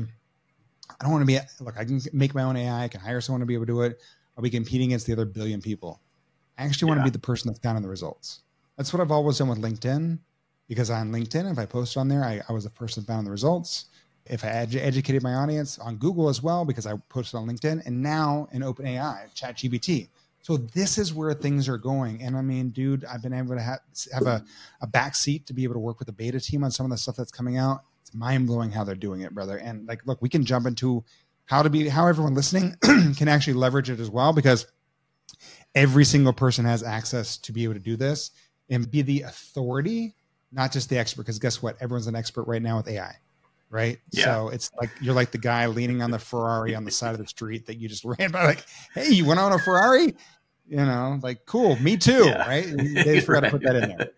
look, I can make my own AI. I can hire someone to be able to do it. I'll be competing against the other billion people. I actually want to be the person that's down in the results. That's what I've always done with LinkedIn, because on LinkedIn, if I post on there, I was the person that found the results. If I educated my audience on Google as well, because I posted on LinkedIn, and now in OpenAI, ChatGPT. So this is where things are going. And I mean, dude, I've been able to have a back seat to be able to work with the beta team on some of the stuff that's coming out. It's mind blowing how they're doing it, brother. And like, look, we can jump into how everyone listening can actually leverage it as well, because every single person has access to be able to do this and be the authority, not just the expert. Because guess what? Everyone's an expert right now with AI. Right. Yeah. So it's like, you're like the guy leaning on the Ferrari on the side of the street that you just ran by, like, hey, you went on a Ferrari? Like, cool. Me too. Yeah. Right. They just forgot to put that in there.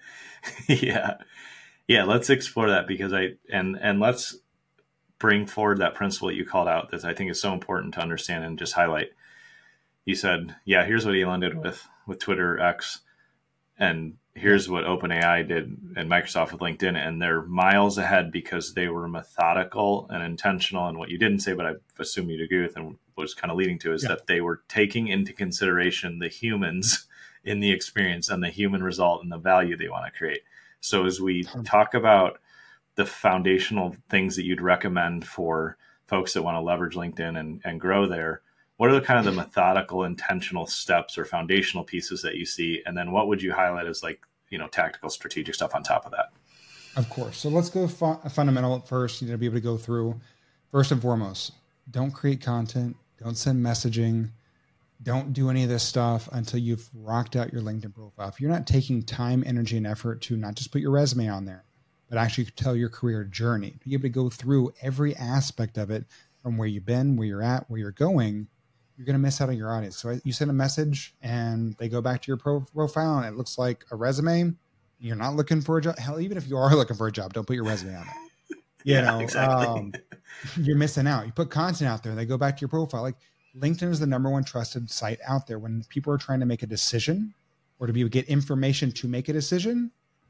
Yeah. Let's explore that, because and let's bring forward that principle that you called out that I think is so important to understand and just highlight. You said, here's what Elon did with Twitter X, and here's what OpenAI did and Microsoft with LinkedIn, and they're miles ahead because they were methodical and intentional. And what you didn't say, but I assume you'd agree with, and was kind of leading to, is that they were taking into consideration the humans in the experience and the human result and the value they want to create. So as we talk about the foundational things that you'd recommend for folks that want to leverage LinkedIn and grow there, what are the kind of the methodical, intentional steps or foundational pieces that you see? And then what would you highlight as, like, tactical, strategic stuff on top of that? Of course. So let's go fundamental first. Be able to go through, first and foremost, don't create content. Don't send messaging. Don't do any of this stuff until you've rocked out your LinkedIn profile. If you're not taking time, energy, and effort to not just put your resume on there, but actually tell your career journey, to be able to go through every aspect of it, from where you've been, where you're at, where you're going, you're going to miss out on your audience. So you send a message and they go back to your profile and it looks like a resume. You're not looking for a job. Hell, even if you are looking for a job, don't put your resume on it. Exactly. You're missing out. You put content out there, they go back to your profile. Like, LinkedIn is the number one trusted site out there when people are trying to make a decision or to be able to get information to make a decision.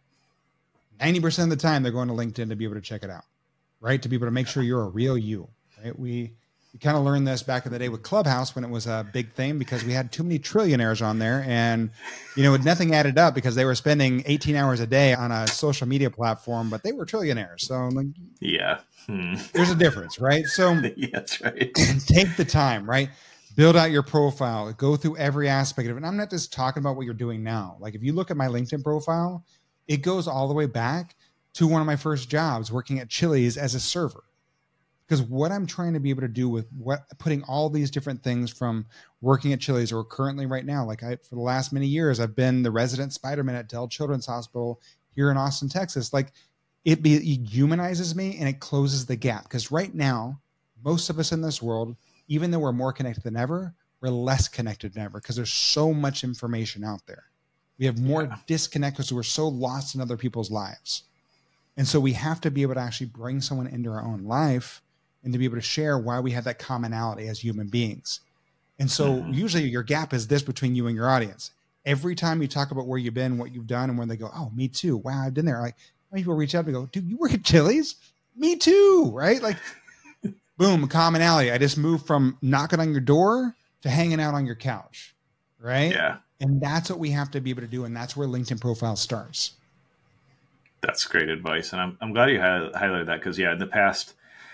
90% of the time they're going to LinkedIn to be able to check it out, right? To be able to make sure you're a real you, right? We kind of learned this back in the day with Clubhouse when it was a big thing, because we had too many trillionaires on there, and nothing added up because they were spending 18 hours a day on a social media platform, but they were trillionaires. So like, there's a difference, right? So that's right. Take the time, right? Build out your profile, go through every aspect of it. And I'm not just talking about what you're doing now. Like, if you look at my LinkedIn profile, it goes all the way back to one of my first jobs working at Chili's as a server. Because what I'm trying to be able to do with putting all these different things, from working at Chili's or currently right now, for the last many years, I've been the resident Spider-Man at Dell Children's Hospital here in Austin, Texas. Like, it humanizes me and it closes the gap. Because right now, most of us in this world, even though we're more connected than ever, we're less connected than ever because there's so much information out there. We have more disconnect because we're so lost in other people's lives. And so we have to be able to actually bring someone into our own life and to be able to share why we have that commonality as human beings. And so usually your gap is this between you and your audience. every time you talk about where you've been, what you've done, and when they go, oh, me too. Wow, I've been there. Like, how many people reach out and go, dude, you work at Chili's? Me too, right? Like, boom, commonality. I just moved from knocking on your door to hanging out on your couch, right? Yeah. And that's what we have to be able to do. And that's where LinkedIn profile starts. That's great advice. And I'm glad you highlighted that because, in the past,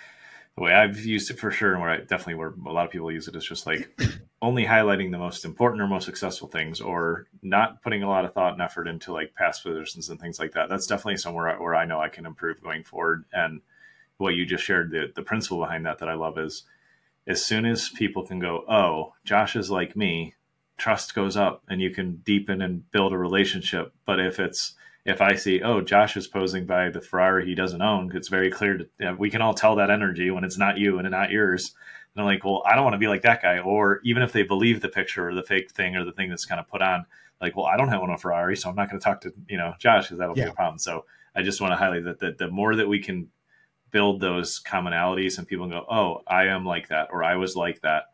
the way I've used it for sure, and where a lot of people use it is just like only highlighting the most important or most successful things, or not putting a lot of thought and effort into like past positions and things like that. That's definitely somewhere where I know I can improve going forward. And what you just shared, the principle behind that I love is, as soon as people can go, oh, Josh is like me, trust goes up and you can deepen and build a relationship. But if I see, oh, Josh is posing by the Ferrari he doesn't own, it's very clear we can all tell that energy when it's not you and not yours. And I'm like, well, I don't want to be like that guy. Or even if they believe the picture or the fake thing or the thing that's kind of put on, like, well, I don't own a Ferrari, so I'm not going to talk to, Josh, because that'll be a problem. So I just want to highlight that the more that we can build those commonalities and people go, oh, I am like that, or I was like that.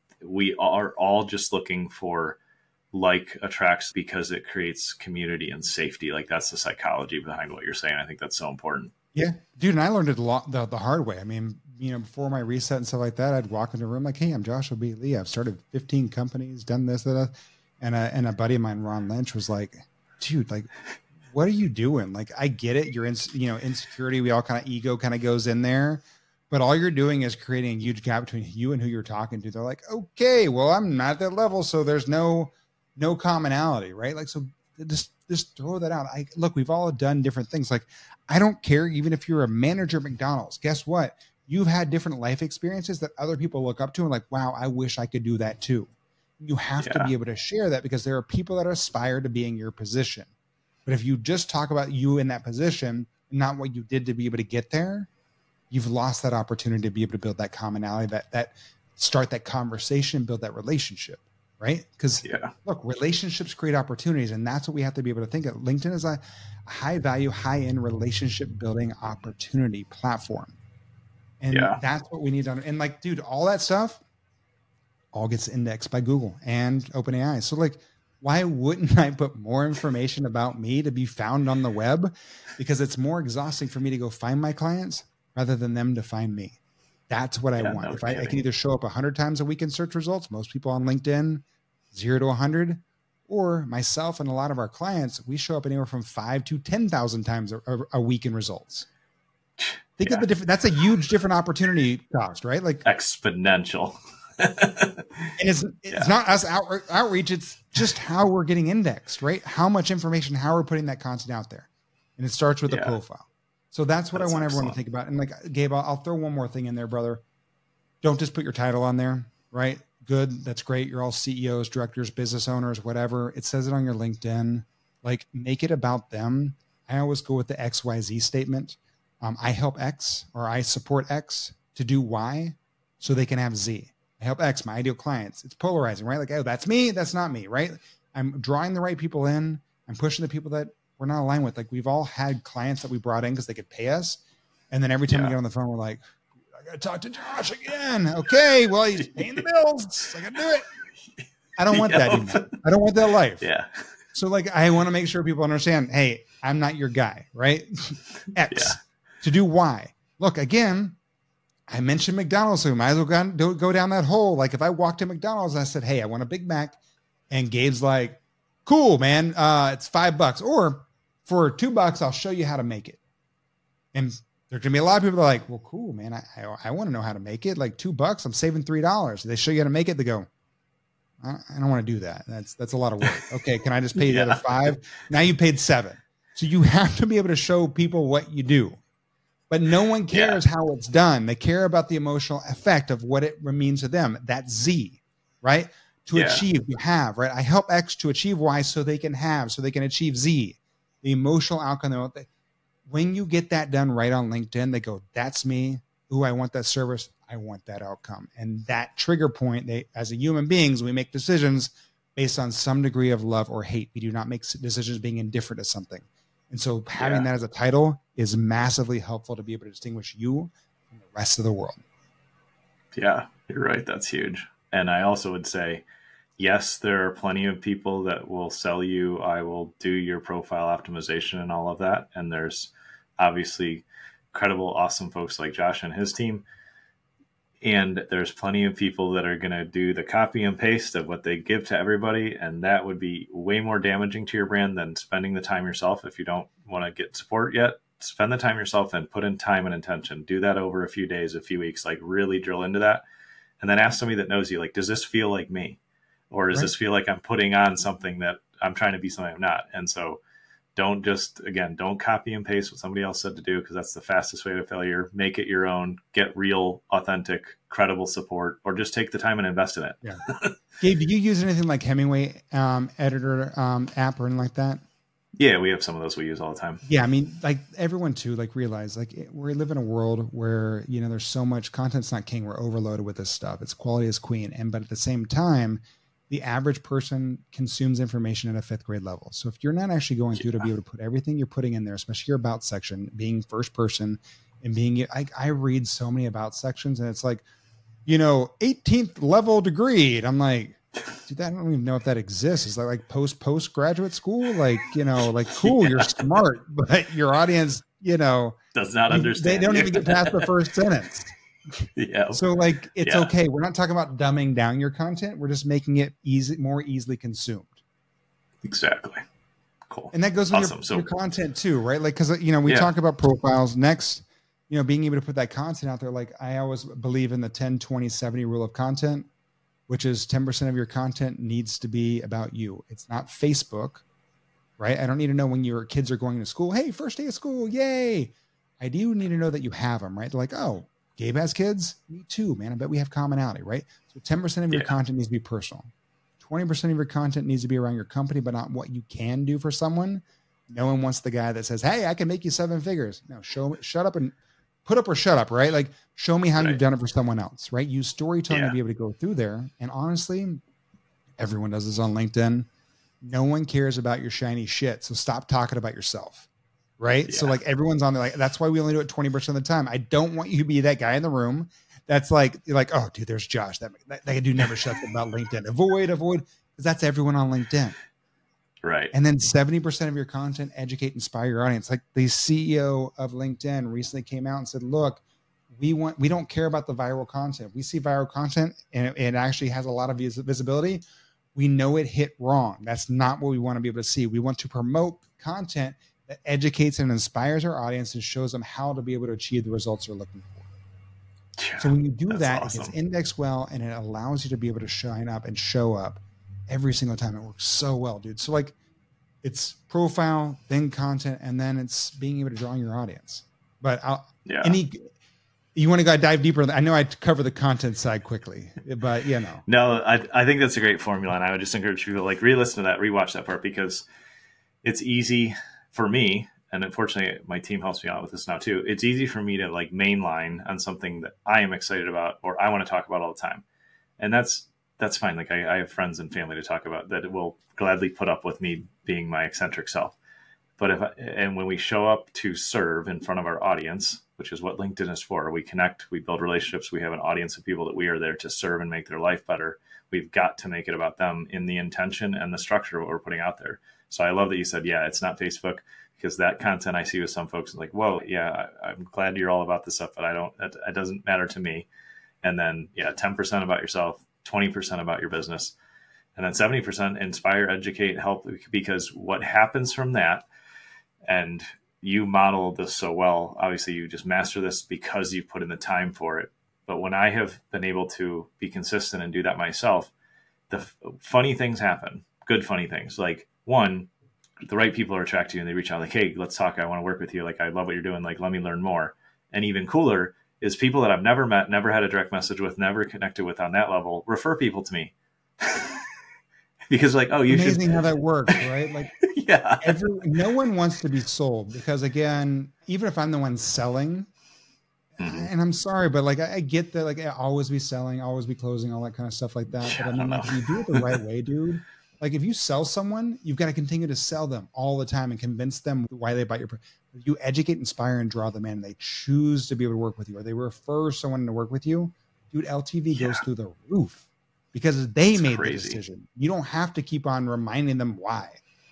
We are all just looking for like attracts because it creates community and safety. Like that's the psychology behind what you're saying. I think that's so important. Yeah, dude. And I learned it a lot the hard way. I mean, before my reset and stuff like that, I'd walk into a room like, hey, I'm Joshua B. Lee. I've started 15 companies, done this, that. And a buddy of mine, Ron Lynch, was like, dude, like, what are you doing? Like, I get it. You're in, insecurity. We all kind of ego kind of goes in there, but all you're doing is creating a huge gap between you and who you're talking to. They're like, okay, well, I'm not at that level. So there's no commonality, right? Like, so just throw that out. Look, we've all done different things. Like, I don't care. Even if you're a manager at McDonald's, guess what? You've had different life experiences that other people look up to and like, wow, I wish I could do that too. You have to be able to share that because there are people that aspire to be in your position. But if you just talk about you in that position, and not what you did to be able to get there, you've lost that opportunity to be able to build that commonality, that start that conversation, build that relationship, right? Because look, relationships create opportunities, and that's what we have to be able to think of. LinkedIn is a high value, high end relationship building opportunity platform. And that's what we need to and like, dude, all that stuff all gets indexed by Google and OpenAI. So like, why wouldn't I put more information about me to be found on the web? Because it's more exhausting for me to go find my clients rather than them to find me. That's what I want. If I can either show up 100 times a week in search results, most people on LinkedIn, 0 to 100, or myself and a lot of our clients, we show up anywhere from 5 to 10,000 times a week in results. Think of the different, that's a huge different opportunity cost, right? Like exponential. And it's not us outreach. It's just how we're getting indexed, right? How much information, how we're putting that content out there. And it starts with a profile. So that's what I want everyone to think about. And like, Gabe, I'll throw one more thing in there, brother. Don't just put your title on there, right? Good. That's great. You're all CEOs, directors, business owners, whatever. It says it on your LinkedIn. Like, make it about them. I always go with the XYZ statement. I help X, or I support X to do Y so they can have Z. I help X, my ideal clients. It's polarizing, right? Like, oh, that's me. That's not me, right? I'm drawing the right people in. I'm pushing the people that we're not aligned with. Like, we've all had clients that we brought in because they could pay us. And then every time we get on the phone, we're like, I got to talk to Josh again. Okay, well, he's paying the bills. I got to do it. I don't want that anymore. I don't want that life. Yeah. So like, I want to make sure people understand, hey, I'm not your guy, right? X to do Y. Look, again, I mentioned McDonald's, so we might as well go down that hole. Like, if I walked to McDonald's and I said, hey, I want a Big Mac, and Gabe's like, cool, man, it's $5, or for $2, I'll show you how to make it. And there's gonna be a lot of people that are like, well, cool, man, I want to know how to make it. Like, $2, I'm saving $3. They show you how to make it. They go, I don't want to do that. That's a lot of work. Okay, can I just pay you the other $5? Now you paid $7. So you have to be able to show people what you do. But no one cares how it's done. They care about the emotional effect of what it means to them. That's Z, right? To achieve, you have, right? I help X to achieve Y so they can achieve Z. The emotional outcome. When you get that done right on LinkedIn, they go, that's me. Ooh, I want that service. I want that outcome. And that trigger point, as a human beings, we make decisions based on some degree of love or hate. We do not make decisions being indifferent to something. And so having that as a title is massively helpful to be able to distinguish you from the rest of the world. Yeah, you're right. That's huge. And I also would say, Yes, there are plenty of people that will sell you, I will do your profile optimization and all of that. And there's obviously credible, awesome folks like Josh and his team. And there's plenty of people that are going to do the copy and paste of what they give to everybody. And that would be way more damaging to your brand than spending the time yourself. If you don't want to get support yet, spend the time yourself and put in time and intention. Do that over a few days, a few weeks, like really drill into that. And then ask somebody that knows you, like, does this feel like me? Or does this feel like I'm putting on something that I'm trying to be something I'm not? And so don't copy and paste what somebody else said to do, because that's the fastest way to failure. Make it your own, get real, authentic, credible support, or just take the time and invest in it. Yeah. Gabe, do you use anything like Hemingway editor app or anything like that? Yeah, we have some of those we use all the time. Yeah. I mean, like everyone too, like realize like we live in a world where, there's so much content's not king. We're overloaded with this stuff. It's quality is queen. But at the same time, the average person consumes information at a 5th grade level. So if you're not actually going through to be able to put everything you're putting in there, especially your about section, being first person and being, I read so many about sections and it's like, 18th level degree. And I'm like, dude, I don't even know if that exists. Is that like postgraduate school? Like, cool, you're smart, but your audience, does not understand. They don't even get past the first sentence. Yeah. So like, it's okay. We're not talking about dumbing down your content. We're just making it more easily consumed. Exactly. Cool. And that goes with your content too, right? Like, cause we talk about profiles next, being able to put that content out there. Like I always believe in the 10-20-70 rule of content, which is 10% of your content needs to be about you. It's not Facebook, right? I don't need to know when your kids are going to school. Hey, first day of school. Yay. I do need to know that you have them, right? They're like, oh, Gabe has kids? Me too, man. I bet we have commonality, right? So 10% of your content needs to be personal. 20% of your content needs to be around your company, but not what you can do for someone. No one wants the guy that says, hey, I can make you 7 figures. No, shut up and put up or shut up, right? Like show me how you've done it for someone else, right? Use storytelling to be able to go through there. And honestly, everyone does this on LinkedIn. No one cares about your shiny shit. So stop talking about yourself. Right. Yeah. So like everyone's on there. Like, that's why we only do it 20% of the time. I don't want you to be that guy in the room. That's like, you're like, oh dude, there's Josh. That dude never shuts up about LinkedIn. Avoid. Cause that's everyone on LinkedIn. Right. And then 70% of your content, educate, inspire your audience. Like the CEO of LinkedIn recently came out and said, look, we don't care about the viral content. We see viral content and it actually has a lot of visibility. We know it hit wrong. That's not what we want to be able to see. We want to promote content that educates and inspires our audience and shows them how to be able to achieve the results they're looking for. Yeah, so when you do that, awesome. It gets indexed well and it allows you to be able to shine up and show up every single time. It works so well, dude. So like it's profile, then content, and then it's being able to draw your audience. But you want to go dive deeper? I know I cover the content side quickly, but No, I think that's a great formula. And I would just encourage people to like re-listen to that, rewatch that part, because it's easy for me, and unfortunately my team helps me out with this now too. It's easy for me to like mainline on something that I am excited about or I want to talk about all the time. And that's fine. Like I have friends and family to talk about that will gladly put up with me being my eccentric self. But when we show up to serve in front of our audience, which is what LinkedIn is for, we connect, we build relationships, we have an audience of people that we are there to serve and make their life better. We've got to make it about them in the intention and the structure of what we're putting out there. So I love that you said, it's not Facebook, because that content I see with some folks is like, whoa, I'm glad you're all about this stuff, but it doesn't matter to me. And then 10% about yourself, 20% about your business, and then 70% inspire, educate, help, because what happens from that, and you model this so well, obviously you just master this because you put in the time for it. But when I have been able to be consistent and do that myself, the funny things happen, good funny things. Like one, the right people are attracted to you and they reach out like, hey, let's talk. I want to work with you. Like, I love what you're doing. Like, let me learn more. And even cooler is people that I've never met, never had a direct message with, never connected with on that level, refer people to me. Because like, you should. Amazing how that works, right? Like, no one wants to be sold, because again, even if I'm the one selling, and I'm sorry, but like, I get that, like, I always be selling, always be closing, all that kind of stuff like that. But I mean, like, if you do it the right way, dude, like if you sell someone, you've got to continue to sell them all the time and convince them why they buy your product. You educate, inspire, and draw them in. They choose to be able to work with you, or they refer someone to work with you. Dude, LTV goes through the roof. because they made the decision. You don't have to keep on reminding them why.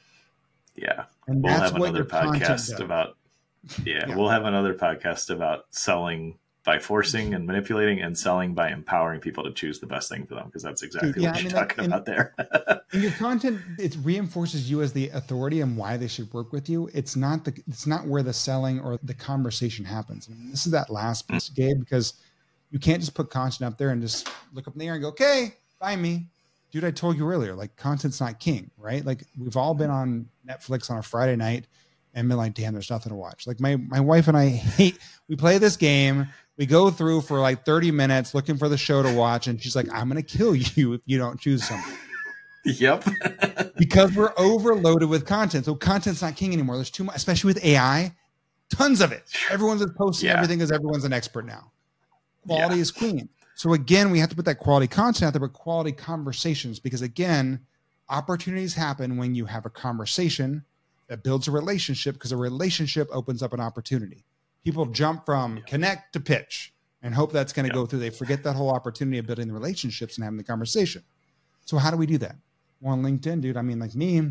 Yeah. And we'll have another podcast about, we'll have another podcast about selling by forcing and manipulating, and selling by empowering people to choose the best thing for them. Because that's exactly what you're talking about there. In your content, it reinforces you as the authority and why they should work with you. It's not where the selling or the conversation happens. And this is that last piece, Gabe, because you can't just put content up there and just look up in the air and go, okay, buy me. Dude, I told you earlier, like, content's not king, right? Like, we've all been on Netflix on a Friday night and been like, damn, there's nothing to watch. Like, my wife and I we play this game. We go through for like 30 minutes looking for the show to watch. And she's like, I'm going to kill you if you don't choose something. Yep. Because we're overloaded with content. So content's not king anymore. There's too much, especially with AI, tons of it. Everyone's just posting everything because everyone's an expert now. Quality is queen. So again, we have to put that quality content out there, but quality conversations, because again, opportunities happen when you have a conversation that builds a relationship, because a relationship opens up an opportunity. People jump from connect to pitch and hope that's going to go through. They forget that whole opportunity of building the relationships and having the conversation. So how do we do that? Well, on LinkedIn, dude, I mean, like me,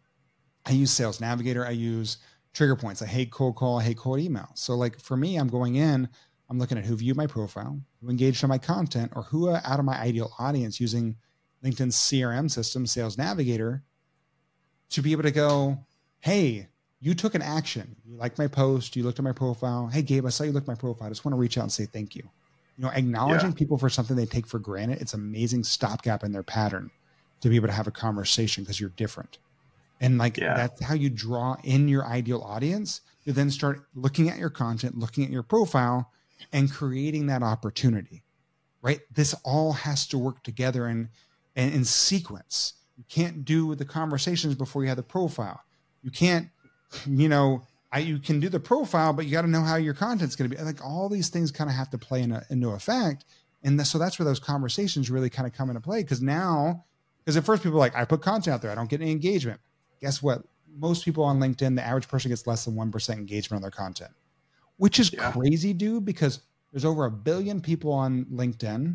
I use Sales Navigator. I use trigger points. I hate cold call. I hate cold email. So like for me, I'm going in, I'm looking at who viewed my profile, who engaged on my content, or who out of my ideal audience using LinkedIn's CRM system, Sales Navigator, to be able to go, hey, you took an action. You liked my post. You looked at my profile. Hey, Gabe, I saw you looked at my profile. I just want to reach out and say thank you. You know, acknowledging people for something they take for granted, it's an amazing stopgap in their pattern to be able to have a conversation because you're different. And like, that's how you draw in your ideal audience. You then start looking at your content, looking at your profile, and creating that opportunity, right? This all has to work together and in sequence. You can't do the conversations before you have the profile. You can't, you can do the profile, but you got to know how your content's going to be. Like all these things kind of have to play into effect. And so that's where those conversations really kind of come into play. Because at first people are like, I put content out there, I don't get any engagement. Guess what? Most people on LinkedIn, the average person gets less than 1% engagement on their content, which is crazy, dude, because there's over 1 billion people on LinkedIn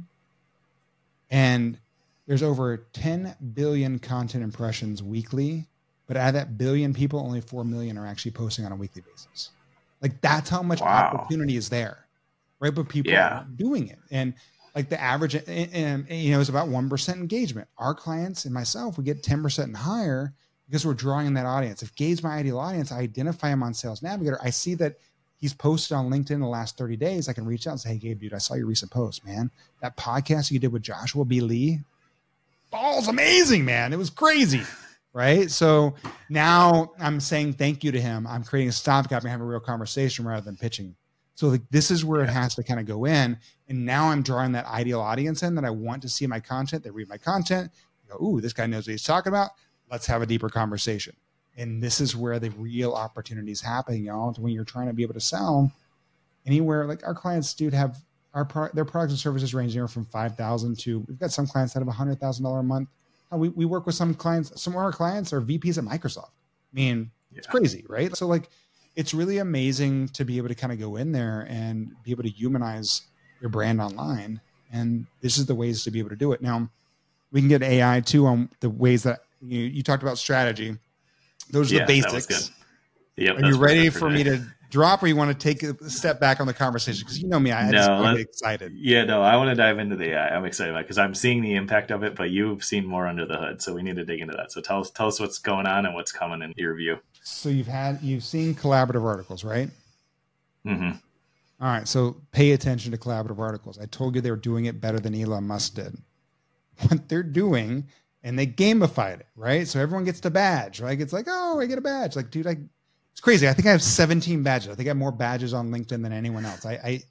and there's over 10 billion content impressions weekly. But out of that 1 billion people, only 4 million are actually posting on a weekly basis. Like that's how much opportunity is there, right? But people are doing it. And like the average, and is about 1% engagement. Our clients and myself, we get 10% and higher because we're drawing in that audience. If Gabe's my ideal audience, I identify him on Sales Navigator. I see that he's posted on LinkedIn the last 30 days. I can reach out and say, hey, Gabe, dude, I saw your recent post, man. That podcast you did with Joshua B. Lee, balls amazing, man. It was crazy. Right. So now I'm saying thank you to him. I'm creating a stopgap and having a real conversation rather than pitching. So like, this is where it has to kind of go in. And now I'm drawing that ideal audience in that I want to see my content. They read my content. Go, ooh, this guy knows what he's talking about. Let's have a deeper conversation. And this is where the real opportunities happen, y'all. When you're trying to be able to sell anywhere, like our clients, dude, have their products and services range anywhere from $5,000 to, we've got some clients that have $100,000 a month. We work with some clients. Some of our clients are VPs at Microsoft. I mean, it's crazy, right? So like, it's really amazing to be able to kind of go in there and be able to humanize your brand online. And this is the ways to be able to do it. Now, we can get AI too on the ways that you talked about strategy. Those are the basics. That was good. Yep, are you ready for me to drop, or you want to take a step back on the conversation? Because you know me, I just get excited. Yeah, no, I want to dive into the AI. I'm excited about it because I'm seeing the impact of it, but you've seen more under the hood, so we need to dig into that. So tell us what's going on and what's coming in your view. So you've seen collaborative articles, right? Mm-hmm. All right, so pay attention to collaborative articles. I told you they were doing it better than Elon Musk did. What they're doing, and they gamified it, right? So everyone gets the badge, right? It's like, oh, I get a badge. Like, dude, it's crazy. I think I have 17 badges. I think I have more badges on LinkedIn than anyone else.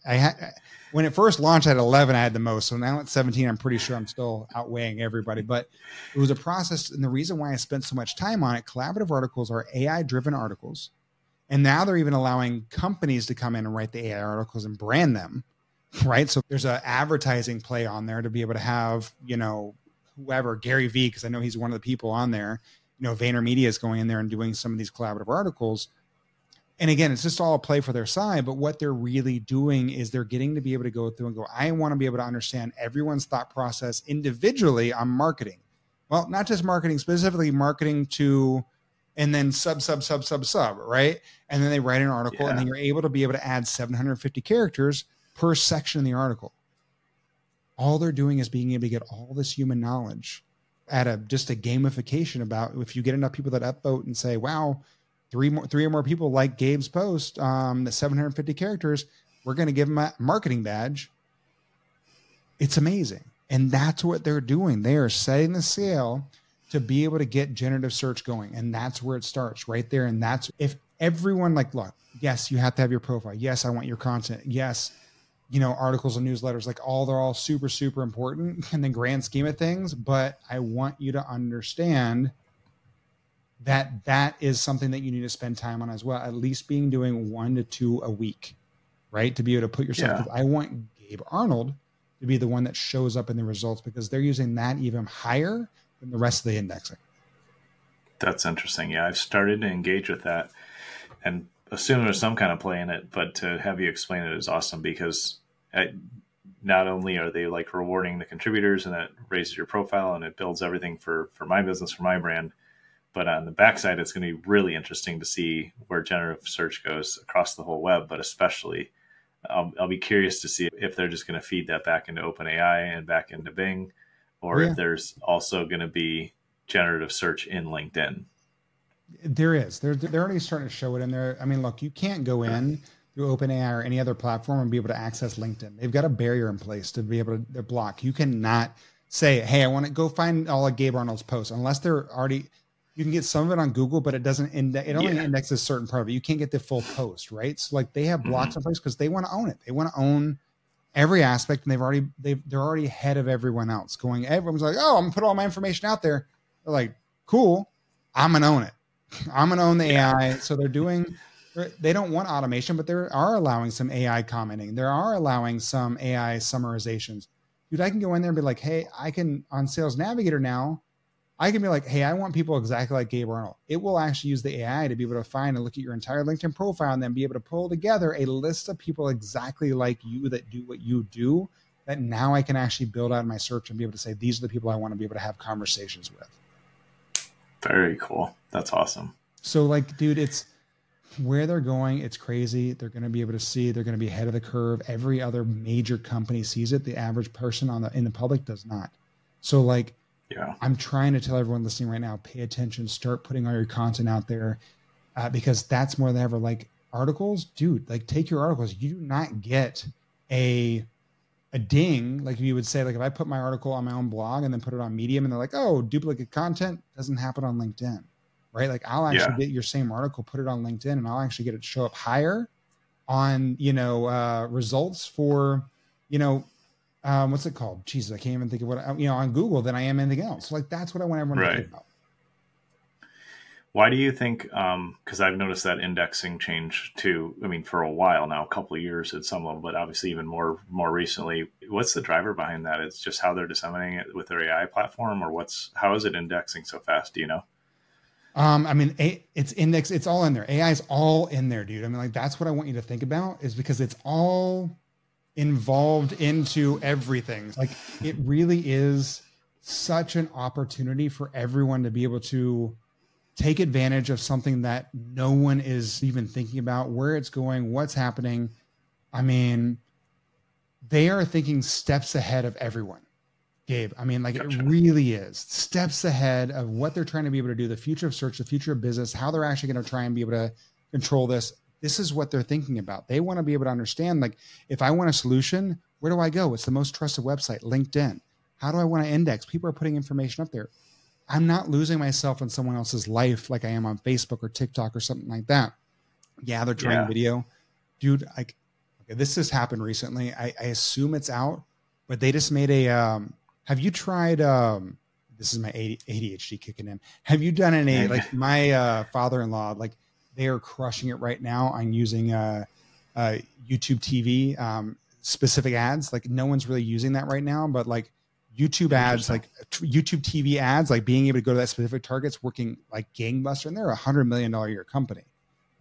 When it first launched at 11, I had the most. So now at 17, I'm pretty sure I'm still outweighing everybody. But it was a process. And the reason why I spent so much time on it, collaborative articles are AI-driven articles. And now they're even allowing companies to come in and write the AI articles and brand them, right? So there's an advertising play on there to be able to have, whoever, Gary Vee, because I know he's one of the people on there. VaynerMedia is going in there and doing some of these collaborative articles. And again, it's just all a play for their side, but what they're really doing is they're getting to be able to go through and go, I want to be able to understand everyone's thought process individually on marketing. Well, not just marketing, specifically marketing to, and then sub, right? And then they write an article and then you're able to add 750 characters per section in the article. All they're doing is being able to get all this human knowledge at just a gamification about if you get enough people that upvote and say, wow, three or more people like Gabe's post, the 750 characters, we're going to give them a marketing badge. It's amazing. And that's what they're doing. They are setting the scale to be able to get generative search going. And that's where it starts right there. And that's if everyone look, yes, you have to have your profile. Yes, I want your content. Yes, articles and newsletters, they're all super, super important in the grand scheme of things. But I want you to understand that is something that you need to spend time on as well, at least doing 1 to 2 a week, right? To be able to put yourself, I want Gabe Arnold to be the one that shows up in the results because they're using that even higher than the rest of the indexing. That's interesting. Yeah, I've started to engage with that and assume there's some kind of play in it, but to have you explain it is awesome because not only are they rewarding the contributors and that raises your profile and it builds everything for my business, for my brand, but on the backside, it's going to be really interesting to see where generative search goes across the whole web. But especially, I'll be curious to see if they're just going to feed that back into OpenAI and back into Bing, or if there's also going to be generative search in LinkedIn. There is. They're already starting to show it in there. I mean, look, you can't go in through OpenAI or any other platform and be able to access LinkedIn. They've got a barrier in place to be able to block. You cannot say, hey, I want to go find all of Gabe Arnold's posts unless they're already. You can get some of it on Google, but it doesn't index. It only indexes a certain part of it. You can't get the full post, right? So they have blocks in place because they want to own it. They want to own every aspect, and they're already ahead of everyone else. Everyone's like, oh, I'm gonna put all my information out there. They're like, cool, I'm gonna own it. I'm gonna own the AI. So they don't want automation, but they are allowing some AI commenting. They are allowing some AI summarizations. Dude, I can go in there and be like, hey, I can on Sales Navigator now. I can be like, hey, I want people exactly like Gabe Arnold. It will actually use the AI to be able to find and look at your entire LinkedIn profile and then be able to pull together a list of people exactly like you that do what you do, that now I can actually build out my search and be able to say, these are the people I want to be able to have conversations with. Very cool. That's awesome. So dude, it's where they're going. It's crazy. They're going to be able to see, they're going to be ahead of the curve. Every other major company sees it. The average person in the public does not. So I'm trying to tell everyone listening right now, pay attention, start putting all your content out there because that's more than ever. Articles, dude, take your articles. You do not get a ding. You would say, if I put my article on my own blog and then put it on Medium and they're like, oh, duplicate content, doesn't happen on LinkedIn, right? I'll actually get your same article, put it on LinkedIn and I'll actually get it to show up higher on, results for, what's it called? Jesus, I can't even think of what, on Google than I am anything else. That's what I want everyone to think about. Why do you think, because I've noticed that indexing change too, for a while now, a couple of years at some level, but obviously even more recently, what's the driver behind that? It's just how they're disseminating it with their AI platform or how is it indexing so fast? Do you know? It's indexed, it's all in there. AI is all in there, dude. That's what I want you to think about is because it's all involved into everything. It really is such an opportunity for everyone to be able to take advantage of something that no one is even thinking about, where it's going, what's happening. They are thinking steps ahead of everyone, Gabe. Gotcha. It really is steps ahead of what they're trying to be able to do, the future of search, the future of business, how they're actually going to try and be able to control this. This is what they're thinking about. They want to be able to understand, if I want a solution, where do I go? What's the most trusted website? LinkedIn. How do I want to index? People are putting information up there. I'm not losing myself in someone else's life like I am on Facebook or TikTok or something like that. Yeah, they're trying video. Dude, this has happened recently. I assume it's out, but they just made a, have you tried, this is my ADHD kicking in. Have you done any, my father-in-law, they are crushing it right now on using YouTube TV specific ads. No one's really using that right now, but YouTube ads, YouTube TV ads, being able to go to that specific target's working like gangbuster, and they're $100 million a year company.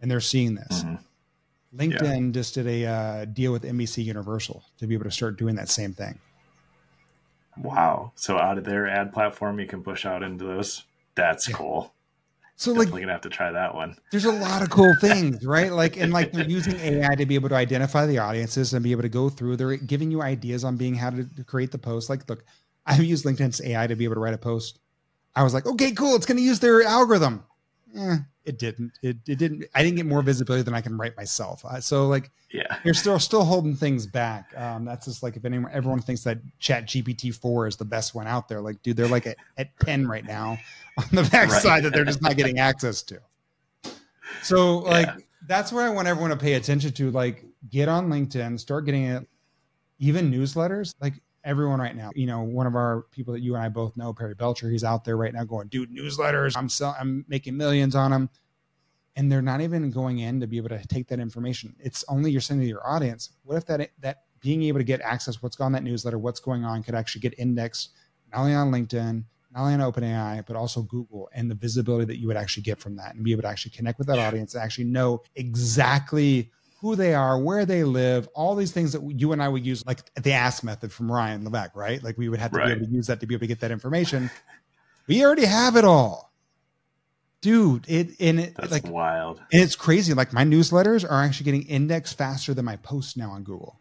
and they're seeing this. LinkedIn just did a deal with NBC Universal to be able to start doing that same thing. Wow. So out of their ad platform, you can push out into those. That's cool. So definitely gonna have to try that one. There's a lot of cool things, right? Like, and like they're using AI to be able to identify the audiences and be able to go through. They're giving you ideas on how to create the post. Like, look, I've used LinkedIn's AI to be able to write a post. I was like, okay, cool. It's going to use their algorithm. It didn't. It didn't. I didn't get more visibility than I can write myself. So like, you're still holding things back. That's just like if everyone thinks that Chat GPT-4 is the best one out there. Like, dude, they're like at 10 right now on the backside that they're just not getting access to. So like, that's where I want everyone to pay attention to. Like, get on LinkedIn, start getting it. Even newsletters, like everyone right now, one of our people that you and I both know, Perry Belcher, he's out there right now going, dude, newsletters, I'm making millions on them. And they're not even going in to be able to take that information. It's only you're sending to your audience. What if that being able to get access, what's on that newsletter, what's going on, could actually get indexed not only on LinkedIn, not only on OpenAI, but also Google, and the visibility that you would actually get from that and be able to actually connect with that audience and actually know exactly who they are, where they live, all these things that you and I would use, like the ask method from Ryan Levesque, right? Like we would have to be able to use that to be able to get that information. We already have it all. Dude, that's like wild. And it's crazy. Like my newsletters are actually getting indexed faster than my posts now on Google.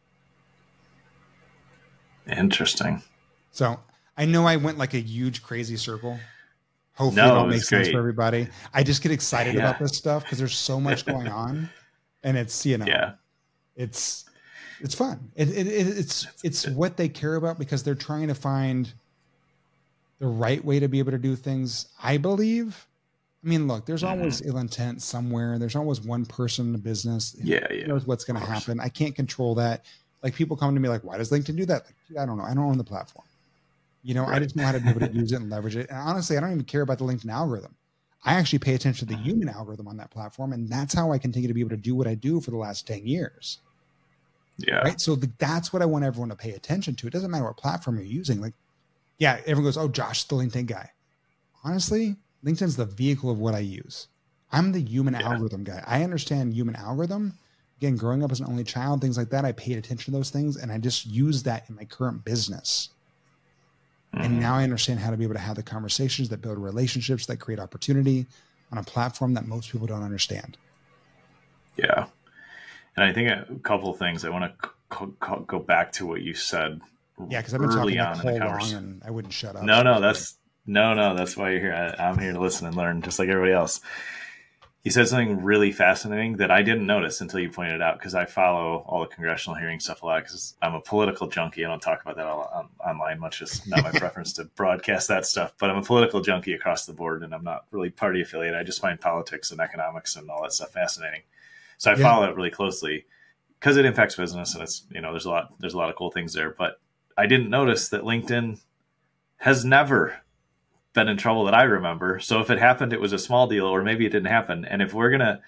Interesting. So I know I went like a huge crazy circle. Hopefully it all makes sense for everybody. I just get excited about this stuff because there's so much going on, and it's it's fun. It's what they care about because they're trying to find the right way to be able to do things. I believe. I mean, look, there's always ill intent somewhere. There's always one person in the business who knows what's going to happen. I can't control that. Like people come to me like, why does LinkedIn do that? Like, dude, I don't know. I don't own the platform. I just know how to be able to use it and leverage it. And honestly, I don't even care about the LinkedIn algorithm. I actually pay attention to the human algorithm on that platform. And that's how I continue to be able to do what I do for the last 10 years. Yeah. Right. So that's what I want everyone to pay attention to. It doesn't matter what platform you're using. Like, everyone goes, oh, Josh, the LinkedIn guy. Honestly, LinkedIn's the vehicle of what I use. I'm the human algorithm guy. I understand human algorithm. Again, growing up as an only child, things like that, I paid attention to those things, and I just use that in my current business. And now I understand how to be able to have the conversations that build relationships, that create opportunity on a platform that most people don't understand. Yeah. And I think a couple of things. I want to go back to what you said. Yeah, because I've been talking like whole long and I wouldn't shut up. No, that's why you're here. I'm here to listen and learn just like everybody else. You said something really fascinating that I didn't notice until you pointed it out, because I follow all the congressional hearing stuff a lot because I'm a political junkie. I don't talk about that all online much. It's not my preference to broadcast that stuff, but I'm a political junkie across the board, and I'm not really party affiliated. I just find politics and economics and all that stuff fascinating. So I follow it really closely because it affects business, and it's, there's a lot of cool things there. But I didn't notice that LinkedIn has never been in trouble that I remember. So if it happened, it was a small deal, or maybe it didn't happen. And if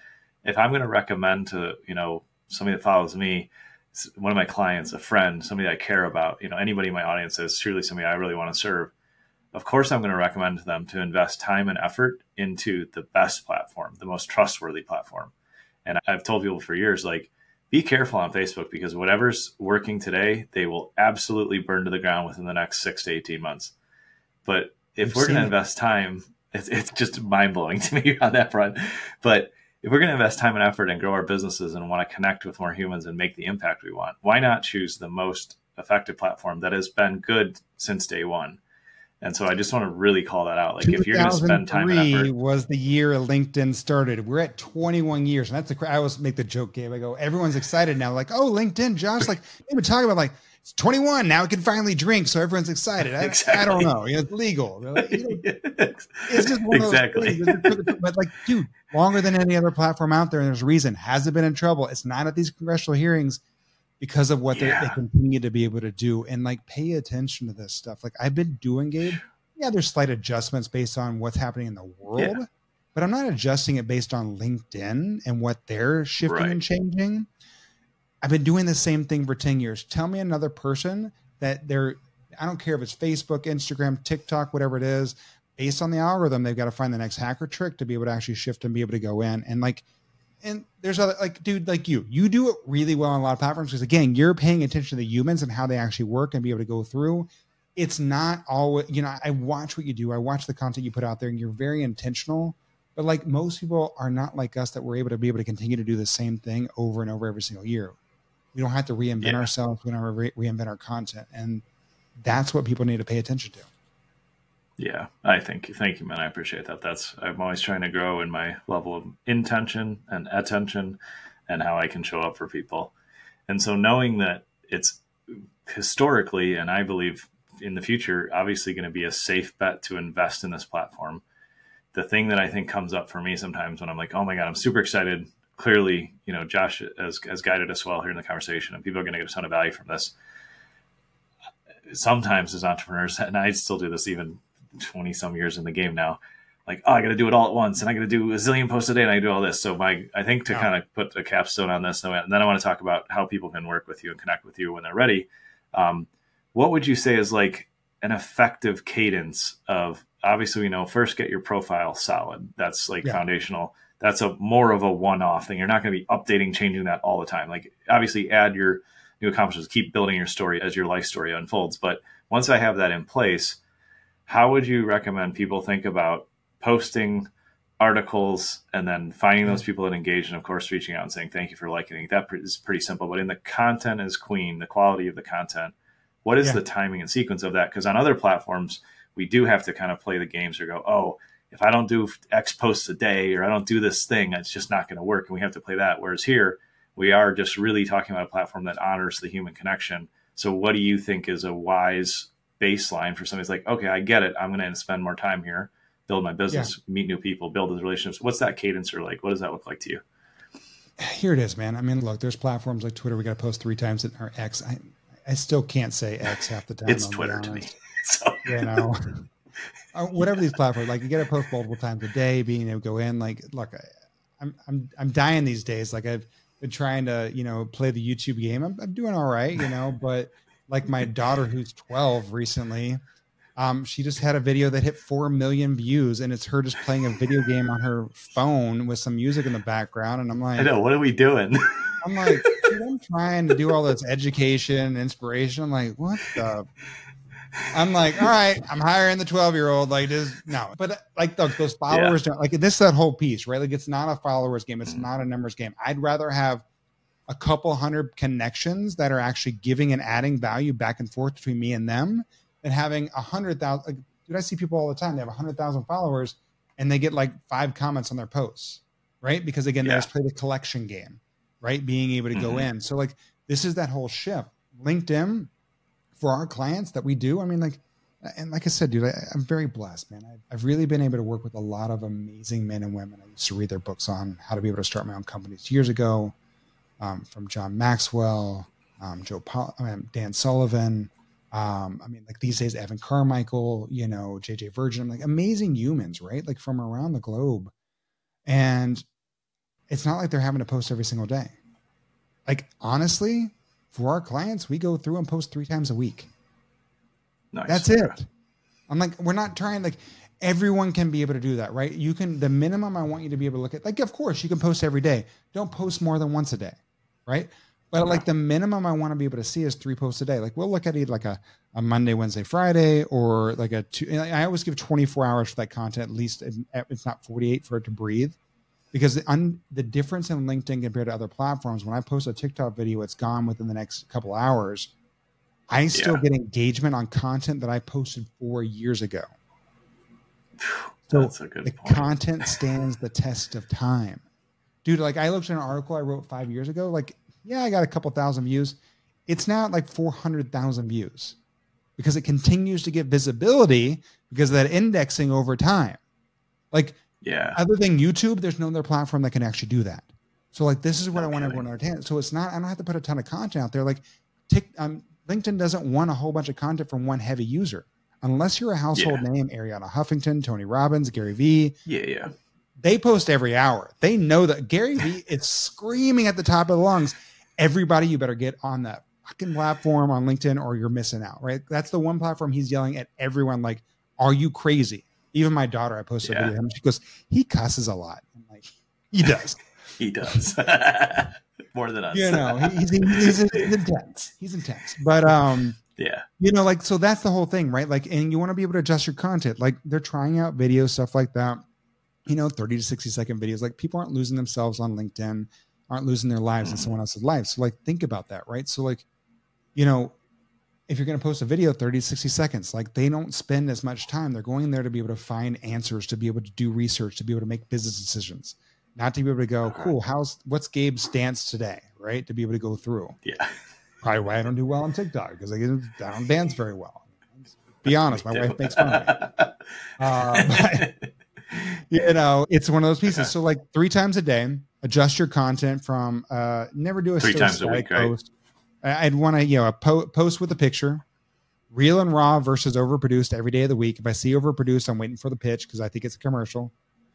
I'm going to recommend to, somebody that follows me, one of my clients, a friend, somebody that I care about, anybody in my audience is truly somebody I really want to serve, of course, I'm going to recommend to them to invest time and effort into the best platform, the most trustworthy platform. And I've told people for years, like, be careful on Facebook, because whatever's working today, they will absolutely burn to the ground within the next 6 to 18 months. But if we're going to invest time, it's just mind blowing to me on that front. But if we're going to invest time and effort and grow our businesses and want to connect with more humans and make the impact we want, why not choose the most effective platform that has been good since day one? And so I just want to really call that out. Like, if you're going to spend time and effort, was the year LinkedIn started. We're at 21 years. And I always make the joke, Gabe. I go, everyone's excited now. Like, oh, LinkedIn, Josh, like they've been talking about, like, it's 21 now. We can finally drink, so everyone's excited. I don't know. It's legal. It's just one of those things. But like, dude, longer than any other platform out there, and there's a reason. Has it been in trouble? It's not at these congressional hearings because of what they continue to be able to do. And like, pay attention to this stuff. Like I've been doing, Gabe. Yeah, there's slight adjustments based on what's happening in the world, but I'm not adjusting it based on LinkedIn and what they're shifting and changing. I've been doing the same thing for 10 years. Tell me another person that I don't care if it's Facebook, Instagram, TikTok, whatever it is, based on the algorithm, they've got to find the next hacker trick to be able to actually shift and be able to go in. And like, And there's other, like, dude, like you do it really well on a lot of platforms because, again, you're paying attention to the humans and how they actually work and be able to go through. It's not always, I watch what you do. I watch the content you put out there, and you're very intentional. But like, most people are not like us, that we're able to continue to do the same thing over and over every single year. We don't have to reinvent ourselves. We don't have to reinvent our content. And that's what people need to pay attention to. Yeah, thank you, man. I appreciate that. I'm always trying to grow in my level of intention and attention and how I can show up for people. And so knowing that it's historically, and I believe in the future, obviously going to be a safe bet to invest in this platform. The thing that I think comes up for me sometimes when I'm like, oh my God, I'm super excited. Clearly, Josh has guided us well here in the conversation, and people are going to get a ton of value from this. Sometimes as entrepreneurs, and I still do this even 20 some years in the game now, like, oh, I got to do it all at once, and I got to do a zillion posts a day, and I do all this. So I think to kind of put a capstone on this, and then I want to talk about how people can work with you and connect with you when they're ready. What would you say is like an effective cadence of, obviously, we know first get your profile solid. That's like foundational. That's more of a one-off thing. You're not going to be updating, changing that all the time. Like, obviously add your new accomplishments, keep building your story as your life story unfolds. But once I have that in place, how would you recommend people think about posting articles and then finding those people that engage, and of course reaching out and saying thank you for liking it? That is pretty simple. But in the content is queen, the quality of the content, what is the timing and sequence of that? Because on other platforms, we do have to kind of play the games or go, oh, if I don't do X posts a day, or I don't do this thing, it's just not going to work. And we have to play that. Whereas here, we are just really talking about a platform that honors the human connection. So what do you think is a wise baseline for somebody's like, okay, I get it. I'm going to spend more time here, build my business, meet new people, build those relationships. What's that cadence, or like, what does that look like to you? Here it is, man. I mean, look, there's platforms like Twitter. We got to post 3 times at our X. I still can't say X half the time. It's Twitter to me. So. Whatever these platforms, like, you got to post multiple times a day, being able to go in. Like, look, I'm dying these days. Like, I've been trying to, play the YouTube game. I'm doing all right, but like my daughter, who's 12 recently, she just had a video that hit 4 million views, and it's her just playing a video game on her phone with some music in the background. And I'm like, I know, what are we doing? I'm like, dude, I'm trying to do all this education, inspiration. I'm like, what the? I'm like, all right, I'm hiring the 12-year-old. Like, just no. But like those followers don't like this. That whole piece, right? Like, it's not a followers game. It's not a numbers game. I'd rather have a couple hundred connections that are actually giving and adding value back and forth between me and them than having 100,000. Like, dude, I see people all the time. They have 100,000 followers and they get like 5 comments on their posts, right? Because again, they just play the collection game, right? Being able to go in. So like, this is that whole shift. LinkedIn, for our clients that we do, I mean, like, and like I said, dude, I'm very blessed, man. I've really been able to work with a lot of amazing men and women. I used to read their books on how to be able to start my own companies years ago, from John Maxwell, Dan Sullivan. I mean, like, these days, Evan Carmichael, JJ Virgin. I'm like, amazing humans, right? Like, from around the globe. And it's not like they're having to post every single day. Like, honestly, for our clients, we go through and post 3 times a week. Nice. That's it. I'm like, we're not trying, like, everyone can be able to do that, right? You can, the minimum I want you to be able to look at, like, of course you can post every day. Don't post more than once a day, right? But like, the minimum I want to be able to see is 3 posts a day. Like, we'll look at it like a Monday, Wednesday, Friday, or like a 2. I always give 24 hours for that content, at least it's not 48 for it to breathe. Because the difference in LinkedIn compared to other platforms, when I post a TikTok video, it's gone within the next couple hours. I still get engagement on content that I posted 4 years ago. So that's a good point. Content stands the test of time. Dude, like, I looked at an article I wrote 5 years ago. Like, I got a couple thousand views. It's now at like 400,000 views because it continues to get visibility because of that indexing over time. Like, other than YouTube, there's no other platform that can actually do that. So like, this is what I want everyone to understand. So it's not, I don't have to put a ton of content out there. Like, LinkedIn doesn't want a whole bunch of content from one heavy user. Unless you're a household name, Arianna Huffington, Tony Robbins, Gary Vee. Yeah. They post every hour. They know that Gary Vee is screaming at the top of the lungs, everybody, you better get on that fucking platform on LinkedIn or you're missing out, right? That's the one platform he's yelling at everyone, like, are you crazy? Even my daughter, I posted a video of him. She goes, he cusses a lot. I'm like, he does. He does. More than us. You know, he's intense. He's intense. But yeah. You know, like, so that's the whole thing, right? Like, and you want to be able to adjust your content. Like, they're trying out video stuff like that. You know, 30 to 60 second videos. Like, people aren't losing themselves on LinkedIn, aren't losing their lives in someone else's life. So like, think about that, right? So like, you know, if you're going to post a video 30 to 60 seconds, like, they don't spend as much time. They're going there to be able to find answers, to be able to do research, to be able to make business decisions, not to be able to go, cool, what's Gabe's dance today, right? To be able to go through. Yeah. Probably why I don't do well on TikTok, because I don't dance very well. Be honest, my wife makes fun of me. But, you know, it's one of those pieces. So like 3 times a day, adjust your content from never do a 3 times a week, post. Right? I'd want to, you know, post with a picture, real and raw versus overproduced every day of the week. If I see overproduced, I'm waiting for the pitch because I think it's a commercial.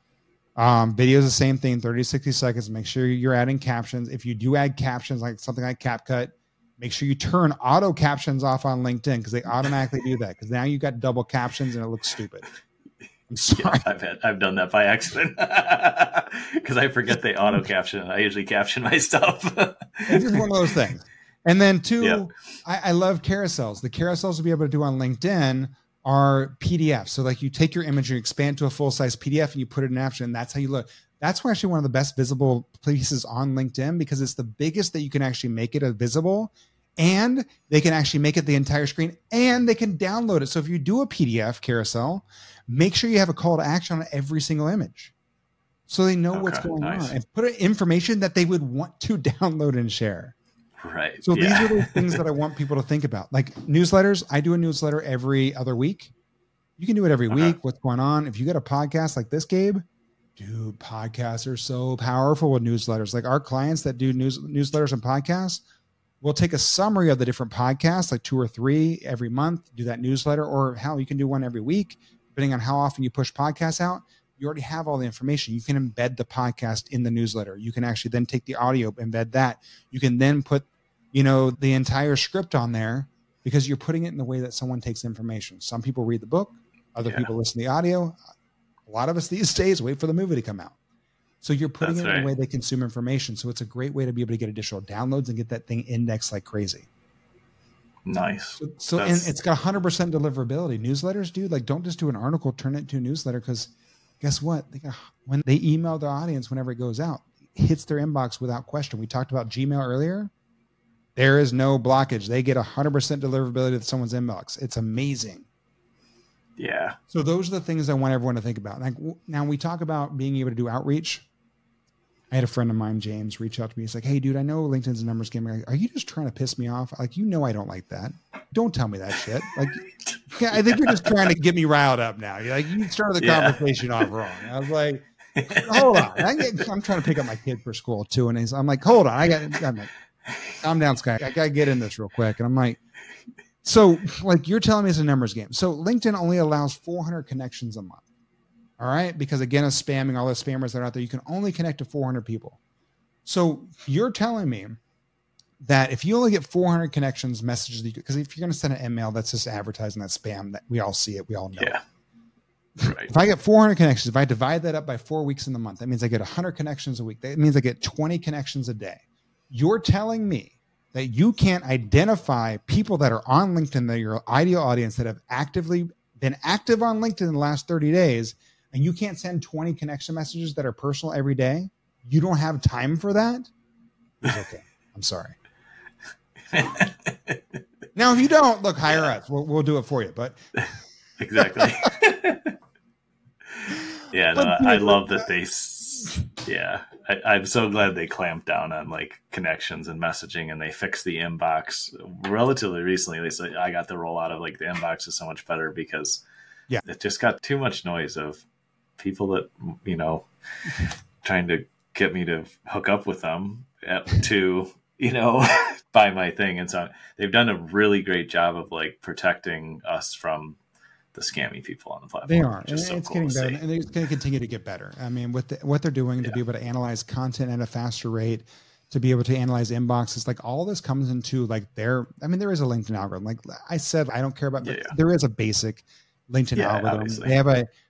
Video is the same thing, 30 to 60 seconds. Make sure you're adding captions. If you do add captions, like something like CapCut, make sure you turn auto captions off on LinkedIn, because they automatically do that. Because now you've got double captions and it looks stupid. I'm sorry. Yeah, I've done that by accident because I forget they auto caption. I usually caption my stuff. It's just one of those things. And then 2, I love carousels. The carousels to be able to do on LinkedIn are PDFs. So like, you take your image, you expand to a full size PDF, and you put it in action. And that's how you look. That's actually one of the best visible places on LinkedIn, because it's the biggest that you can actually make it visible, and they can actually make it the entire screen, and they can download it. So if you do a PDF carousel, make sure you have a call to action on every single image, so they know what's going on, and put information that they would want to download and share. Right. So these are the things that I want people to think about. Like newsletters, I do a newsletter every other week. You can do it every week. What's going on? If you got a podcast like this, Gabe, dude, podcasts are so powerful with newsletters. Like, our clients that do newsletters and podcasts, we'll take a summary of the different podcasts, like 2 or 3 every month, do that newsletter, or hell, you can do one every week, depending on how often you push podcasts out. You already have all the information. You can embed the podcast in the newsletter. You can actually then take the audio, embed that. You can then put, you know, the entire script on there, because you're putting it in the way that someone takes information. Some people read the book, other people listen to the audio. A lot of us these days wait for the movie to come out. So you're putting it in the way they consume information. So it's a great way to be able to get additional downloads and get that thing indexed like crazy. Nice. So and it's got 100% deliverability. Newsletters, dude, like, don't just do an article, turn it into a newsletter, because guess what? When they email their audience, whenever it goes out, it hits their inbox without question. We talked about Gmail earlier. There is no blockage. They get 100% deliverability to someone's inbox. It's amazing. Yeah. So those are the things I want everyone to think about. Like, now we talk about being able to do outreach. I had a friend of mine, James, reach out to me. He's like, "Hey, dude, I know LinkedIn's a numbers game. Are you just trying to piss me off? Like, you know I don't like that. Don't tell me that shit. Like, I think you're just trying to get me riled up now. You're like, you started the conversation off wrong." I was like, hold on. I'm trying to pick up my kid for school too. And I'm like, hold on. I'm like, calm down, Sky. I got to get in this real quick. And I'm like, so like, you're telling me it's a numbers game. So LinkedIn only allows 400 connections a month. All right. Because again, of spamming, all the spammers that are out there, you can only connect to 400 people. So you're telling me that if you only get 400 connections, messages, because if you're going to send an email, that's just advertising, that spam, that we all see it. We all know. Yeah. Right. If I get 400 connections, if I divide that up by 4 weeks in the month, that means I get 100 connections a week. That means I get 20 connections a day. You're telling me that you can't identify people that are on LinkedIn, that are your ideal audience, that have actively been active on LinkedIn in the last 30 days, and you can't send 20 connection messages that are personal every day? You don't have time for that? It's okay. I'm sorry. Now, if you don't, look, hire us. We'll do it for you. But exactly. Yeah, no, I love that they. Yeah, I'm so glad they clamped down on like connections and messaging, and they fixed the inbox relatively recently. They said I got the rollout of like the inbox is so much better because it just got too much noise of people that, you know, trying to get me to hook up with them to, you know, buy my thing. And so they've done a really great job of like protecting us from the scammy people on the platform. They are, and so it's getting better, and it's going to continue to get better. I mean, with what they're doing to be able to analyze content at a faster rate, to be able to analyze inboxes, like all this comes into like there is a LinkedIn algorithm. Like I said, I don't care about, there is a basic LinkedIn algorithm. Obviously.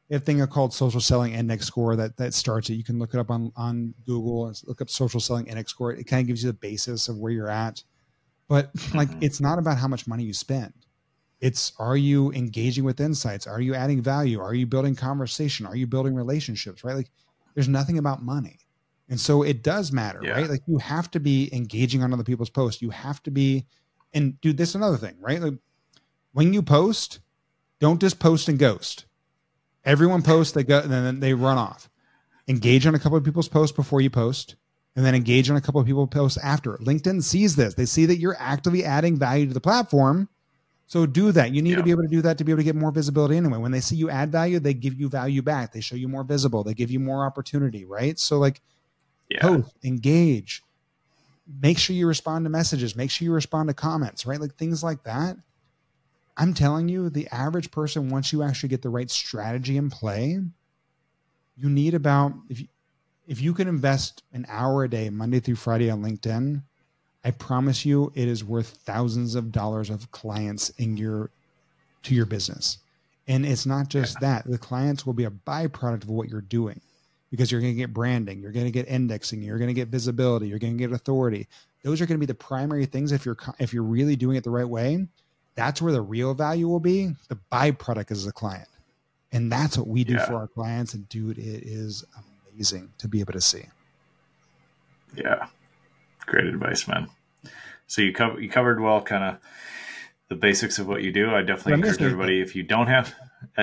a thing called social selling index score that starts it. You can look it up on Google and look up social selling index score. It kind of gives you the basis of where you're at. But like, it's not about how much money you spend. It's, are you engaging with insights? Are you adding value? Are you building conversation? Are you building relationships, right? Like, there's nothing about money. And so it does matter, right? Like, you have to be engaging on other people's posts. You have to be, and dude, this is another thing, right? Like, when you post, don't just post and ghost. Everyone posts, they go, and then they run off. Engage on a couple of people's posts before you post, and then engage on a couple of people's posts after. LinkedIn sees this. They see that you're actively adding value to the platform. So do that. You need to be able to do that to be able to get more visibility anyway. When they see you add value, they give you value back. They show you more visible. They give you more opportunity, right? So like, post, engage, make sure you respond to messages, make sure you respond to comments, right? Like, things like that. I'm telling you, the average person, once you actually get the right strategy in play, you need about, if you can invest an hour a day, Monday through Friday on LinkedIn, I promise you it is worth thousands of dollars of clients to your business. And it's not just that. The clients will be a byproduct of what you're doing, because you're going to get branding, you're going to get indexing, you're going to get visibility, you're going to get authority. Those are going to be the primary things. If you're really doing it the right way, that's where the real value will be. The byproduct is the client. And that's what we do for our clients. And dude, it is amazing to be able to see. Yeah. Great advice, man. So you covered well, kind of the basics of what you do. I definitely encourage everybody, if you don't have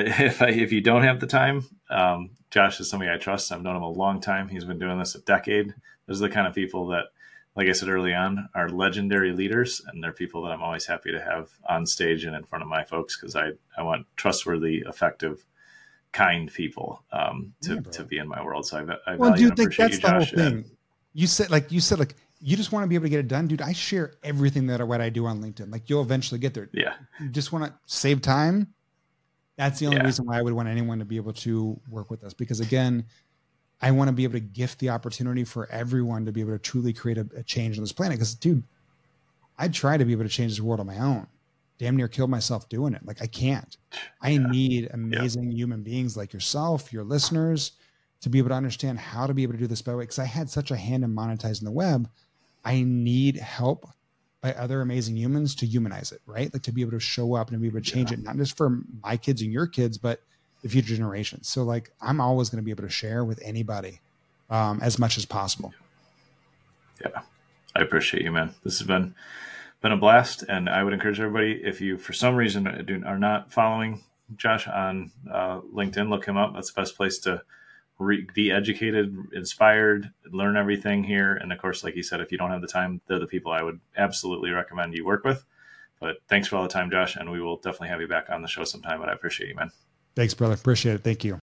the time, Josh is somebody I trust. I've known him a long time. He's been doing this a decade. Those are the kind of people that, like I said early on, are legendary leaders, and they're people that I'm always happy to have on stage and in front of my folks, because I want trustworthy, effective, kind people to be in my world. So I value and appreciate you, Josh. The whole thing. You said you just want to be able to get it done, dude. I share everything what I do on LinkedIn. Like, you'll eventually get there. Yeah. You just want to save time. That's the only reason why I would want anyone to be able to work with us, because again, I want to be able to gift the opportunity for everyone to be able to truly create a change on this planet. Because dude, I try to be able to change this world on my own. Damn near killed myself doing it. Like, I can't. I need amazing human beings like yourself, your listeners, to be able to understand how to be able to do this better. Because I had such a hand in monetizing the web. I need help by other amazing humans to humanize it, right? Like, to be able to show up and be able to change it, not just for my kids and your kids, but the future generations. So like, I'm always going to be able to share with anybody as much as possible. Yeah. I appreciate you, man. This has been a blast. And I would encourage everybody, if you, for some reason, are not following Josh on LinkedIn, look him up. That's the best place to be educated, inspired, learn everything here. And of course, like you said, if you don't have the time, they're the people I would absolutely recommend you work with. But thanks for all the time, Josh. And we will definitely have you back on the show sometime, but I appreciate you, man. Thanks, brother. Appreciate it. Thank you.